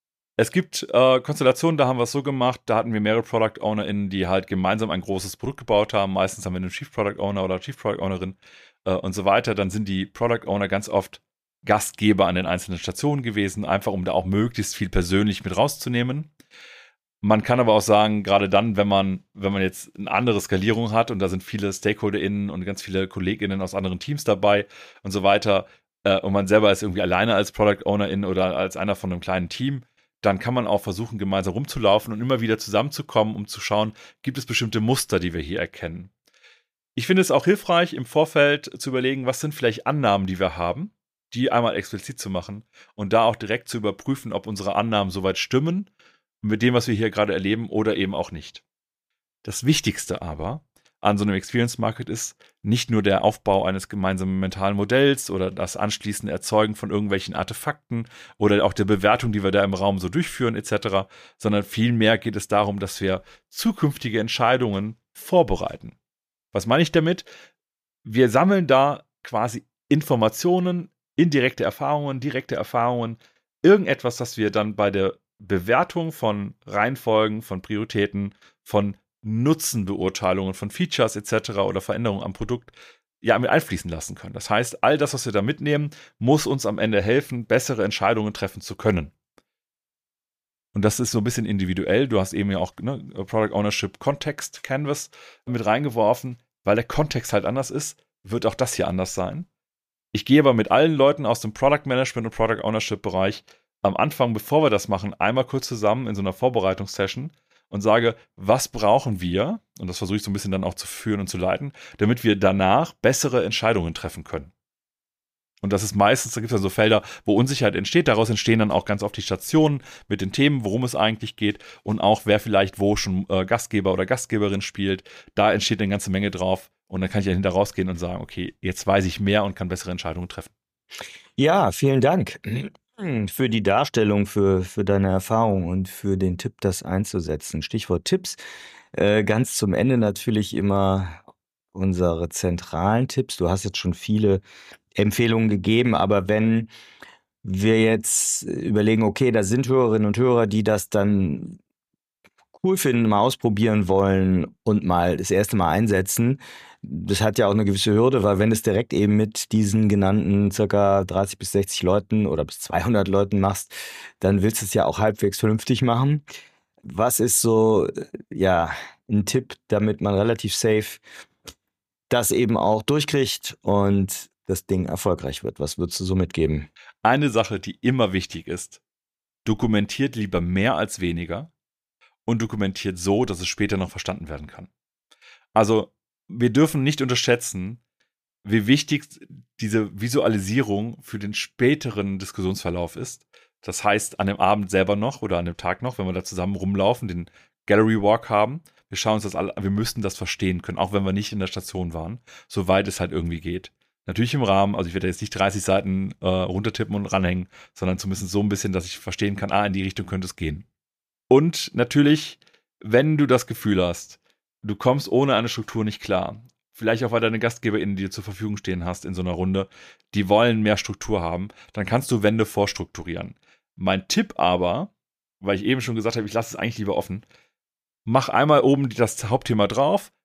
Es gibt äh, Konstellationen, da haben wir es so gemacht, da hatten wir mehrere Product OwnerInnen, die halt gemeinsam ein großes Produkt gebaut haben. Meistens haben wir einen Chief Product Owner oder Chief Product Ownerin äh, und so weiter. Dann sind die Product Owner ganz oft Gastgeber an den einzelnen Stationen gewesen, einfach um da auch möglichst viel persönlich mit rauszunehmen. Man kann aber auch sagen, gerade dann, wenn man, wenn man jetzt eine andere Skalierung hat und da sind viele StakeholderInnen und ganz viele KollegInnen aus anderen Teams dabei und so weiter äh, und man selber ist irgendwie alleine als Product Ownerin oder als einer von einem kleinen Team, dann kann man auch versuchen, gemeinsam rumzulaufen und immer wieder zusammenzukommen, um zu schauen, gibt es bestimmte Muster, die wir hier erkennen. Ich finde es auch hilfreich, im Vorfeld zu überlegen, was sind vielleicht Annahmen, die wir haben, die einmal explizit zu machen und da auch direkt zu überprüfen, ob unsere Annahmen soweit stimmen mit dem, was wir hier gerade erleben oder eben auch nicht. Das Wichtigste aber an so einem Experience Market ist nicht nur der Aufbau eines gemeinsamen mentalen Modells oder das anschließende Erzeugen von irgendwelchen Artefakten oder auch der Bewertung, die wir da im Raum so durchführen et cetera, sondern vielmehr geht es darum, dass wir zukünftige Entscheidungen vorbereiten. Was meine ich damit? Wir sammeln da quasi Informationen, indirekte Erfahrungen, direkte Erfahrungen, irgendetwas, das wir dann bei der Bewertung von Reihenfolgen, von Prioritäten, von Nutzenbeurteilungen, von Features et cetera oder Veränderungen am Produkt ja mit einfließen lassen können. Das heißt, all das, was wir da mitnehmen, muss uns am Ende helfen, bessere Entscheidungen treffen zu können. Und das ist so ein bisschen individuell. Du hast eben ja auch ne, Product Ownership Context Canvas mit reingeworfen, weil der Kontext halt anders ist, wird auch das hier anders sein. Ich gehe aber mit allen Leuten aus dem Product Management und Product Ownership Bereich am Anfang, bevor wir das machen, einmal kurz zusammen in so einer Vorbereitungssession und sage, was brauchen wir, und das versuche ich so ein bisschen dann auch zu führen und zu leiten, damit wir danach bessere Entscheidungen treffen können. Und das ist meistens, da gibt es ja so Felder, wo Unsicherheit entsteht, daraus entstehen dann auch ganz oft die Stationen mit den Themen, worum es eigentlich geht und auch wer vielleicht wo schon äh, Gastgeber oder Gastgeberin spielt, da entsteht eine ganze Menge drauf und dann kann ich ja hinter rausgehen und sagen, okay, jetzt weiß ich mehr und kann bessere Entscheidungen treffen. Ja, vielen Dank für die Darstellung, für, für deine Erfahrung und für den Tipp, das einzusetzen. Stichwort Tipps. Äh, ganz zum Ende natürlich immer unsere zentralen Tipps. Du hast jetzt schon viele Empfehlungen gegeben, aber wenn wir jetzt überlegen, okay, da sind Hörerinnen und Hörer, die das dann cool finden, mal ausprobieren wollen und mal das erste Mal einsetzen, das hat ja auch eine gewisse Hürde, weil wenn du es direkt eben mit diesen genannten circa dreißig bis sechzig Leuten oder bis zweihundert Leuten machst, dann willst du es ja auch halbwegs vernünftig machen. Was ist so, ja, ein Tipp, damit man relativ safe das eben auch durchkriegt und das Ding erfolgreich wird? Was würdest du so mitgeben? Eine Sache, die immer wichtig ist, dokumentiert lieber mehr als weniger und dokumentiert so, dass es später noch verstanden werden kann. Also wir dürfen nicht unterschätzen, wie wichtig diese Visualisierung für den späteren Diskussionsverlauf ist. Das heißt, an dem Abend selber noch oder an dem Tag noch, wenn wir da zusammen rumlaufen, den Gallery Walk haben, wir schauen uns das alle, wir müssten das verstehen können, auch wenn wir nicht in der Station waren, soweit es halt irgendwie geht. Natürlich im Rahmen, also ich werde jetzt nicht dreißig Seiten äh, runtertippen und ranhängen, sondern zumindest so ein bisschen, dass ich verstehen kann, ah, in die Richtung könnte es gehen. Und natürlich, wenn du das Gefühl hast, du kommst ohne eine Struktur nicht klar, vielleicht auch, weil deine GastgeberInnen, die dir zur Verfügung stehen hast in so einer Runde, die wollen mehr Struktur haben, dann kannst du Wände vorstrukturieren. Mein Tipp aber, weil ich eben schon gesagt habe, ich lasse es eigentlich lieber offen, mach einmal oben das Hauptthema drauf,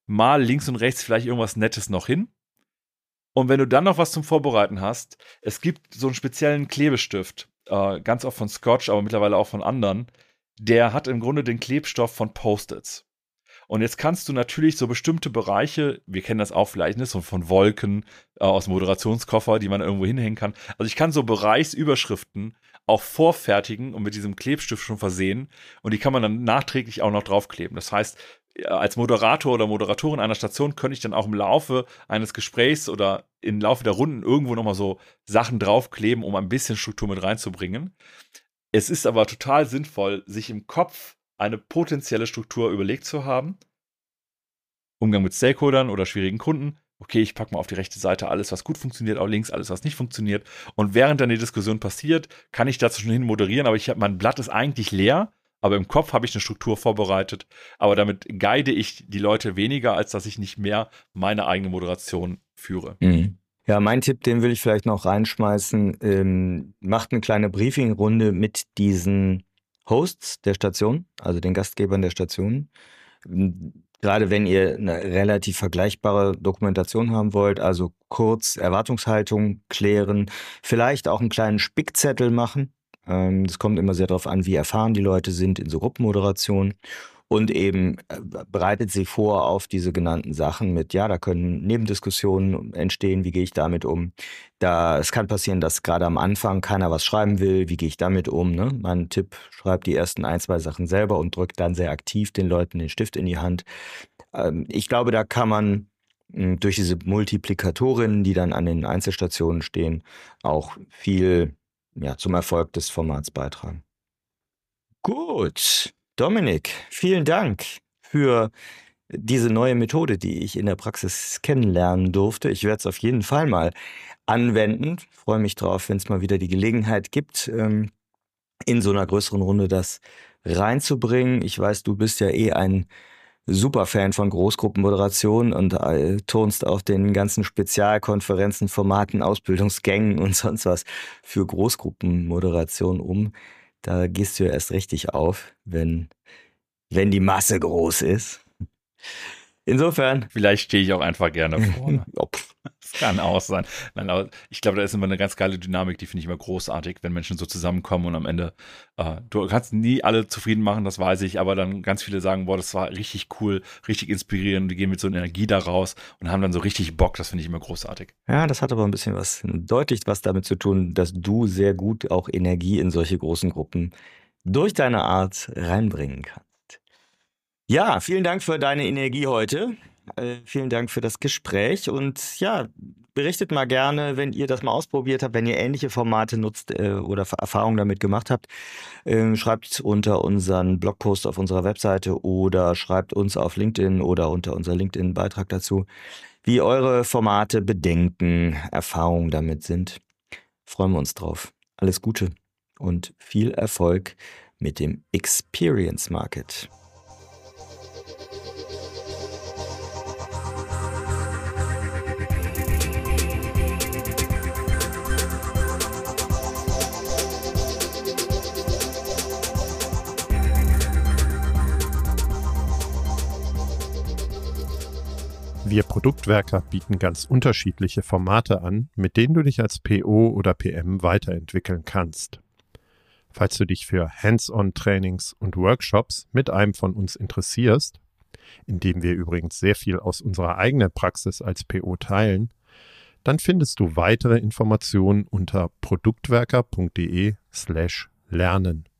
mal links und rechts vielleicht irgendwas Nettes noch hin. Und wenn du dann noch was zum Vorbereiten hast, es gibt so einen speziellen Klebestift, äh, ganz oft von Scotch, aber mittlerweile auch von anderen, der hat im Grunde den Klebstoff von Post-its. Und jetzt kannst du natürlich so bestimmte Bereiche, wir kennen das auch vielleicht, ne, so von Wolken äh, aus dem Moderationskoffer, die man irgendwo hinhängen kann. Also ich kann so Bereichsüberschriften auch vorfertigen und mit diesem Klebstift schon versehen. Und die kann man dann nachträglich auch noch draufkleben. Das heißt, als Moderator oder Moderatorin einer Station könnte ich dann auch im Laufe eines Gesprächs oder im Laufe der Runden irgendwo nochmal so Sachen draufkleben, um ein bisschen Struktur mit reinzubringen. Es ist aber total sinnvoll, sich im Kopf eine potenzielle Struktur überlegt zu haben. Umgang mit Stakeholdern oder schwierigen Kunden. Okay, ich packe mal auf die rechte Seite alles, was gut funktioniert, auch links alles, was nicht funktioniert. Und während dann die Diskussion passiert, kann ich dazu schon hin moderieren, aber ich hab, mein Blatt ist eigentlich leer. Aber im Kopf habe ich eine Struktur vorbereitet. Aber damit guide ich die Leute weniger, als dass ich nicht mehr meine eigene Moderation führe. Mhm. Ja, mein Tipp, den will ich vielleicht noch reinschmeißen. Ähm, macht eine kleine Briefingrunde mit diesen Hosts der Station, also den Gastgebern der Station. Gerade wenn ihr eine relativ vergleichbare Dokumentation haben wollt, also kurz Erwartungshaltung klären, vielleicht auch einen kleinen Spickzettel machen. Es kommt immer sehr darauf an, wie erfahren die Leute sind in so Gruppenmoderationen und eben bereitet sie vor auf diese genannten Sachen mit, ja, da können Nebendiskussionen entstehen, wie gehe ich damit um? Da, es kann passieren, dass gerade am Anfang keiner was schreiben will, wie gehe ich damit um? Ne? Mein Tipp, schreibt die ersten ein, zwei Sachen selber und drückt dann sehr aktiv den Leuten den Stift in die Hand. Ich glaube, da kann man durch diese Multiplikatorinnen, die dann an den Einzelstationen stehen, auch viel ja, zum Erfolg des Formats beitragen. Gut, Dominik, vielen Dank für diese neue Methode, die ich in der Praxis kennenlernen durfte. Ich werde es auf jeden Fall mal anwenden. Ich freue mich drauf, wenn es mal wieder die Gelegenheit gibt, in so einer größeren Runde das reinzubringen. Ich weiß, du bist ja eh ein Superfan von Großgruppenmoderation und äh, turnst auf den ganzen Spezialkonferenzen, Formaten, Ausbildungsgängen und sonst was für Großgruppenmoderation um. Da gehst du ja erst richtig auf, wenn, wenn die Masse groß ist. Insofern. Vielleicht stehe ich auch einfach gerne vorne. Das kann auch sein. Nein, aber ich glaube, da ist immer eine ganz geile Dynamik, die finde ich immer großartig, wenn Menschen so zusammenkommen und am Ende, äh, du kannst nie alle zufrieden machen, das weiß ich, aber dann ganz viele sagen, boah, das war richtig cool, richtig inspirierend, die gehen mit so einer Energie da raus und haben dann so richtig Bock, das finde ich immer großartig. Ja, das hat aber ein bisschen was, deutlich was damit zu tun, dass du sehr gut auch Energie in solche großen Gruppen durch deine Art reinbringen kannst. Ja, vielen Dank für deine Energie heute. Äh, vielen Dank für das Gespräch und ja, berichtet mal gerne, wenn ihr das mal ausprobiert habt, wenn ihr ähnliche Formate nutzt äh, oder Erfahrungen damit gemacht habt. Äh, schreibt unter unseren Blogpost auf unserer Webseite oder schreibt uns auf LinkedIn oder unter unser LinkedIn-Beitrag dazu, wie eure Formate, Bedenken, Erfahrungen damit sind. Freuen wir uns drauf. Alles Gute und viel Erfolg mit dem Experience Market. Wir Produktwerker bieten ganz unterschiedliche Formate an, mit denen du dich als P O oder P M weiterentwickeln kannst. Falls du dich für Hands-on-Trainings und Workshops mit einem von uns interessierst, in dem wir übrigens sehr viel aus unserer eigenen Praxis als P O teilen, dann findest du weitere Informationen unter produktwerker punkt de slash lernen.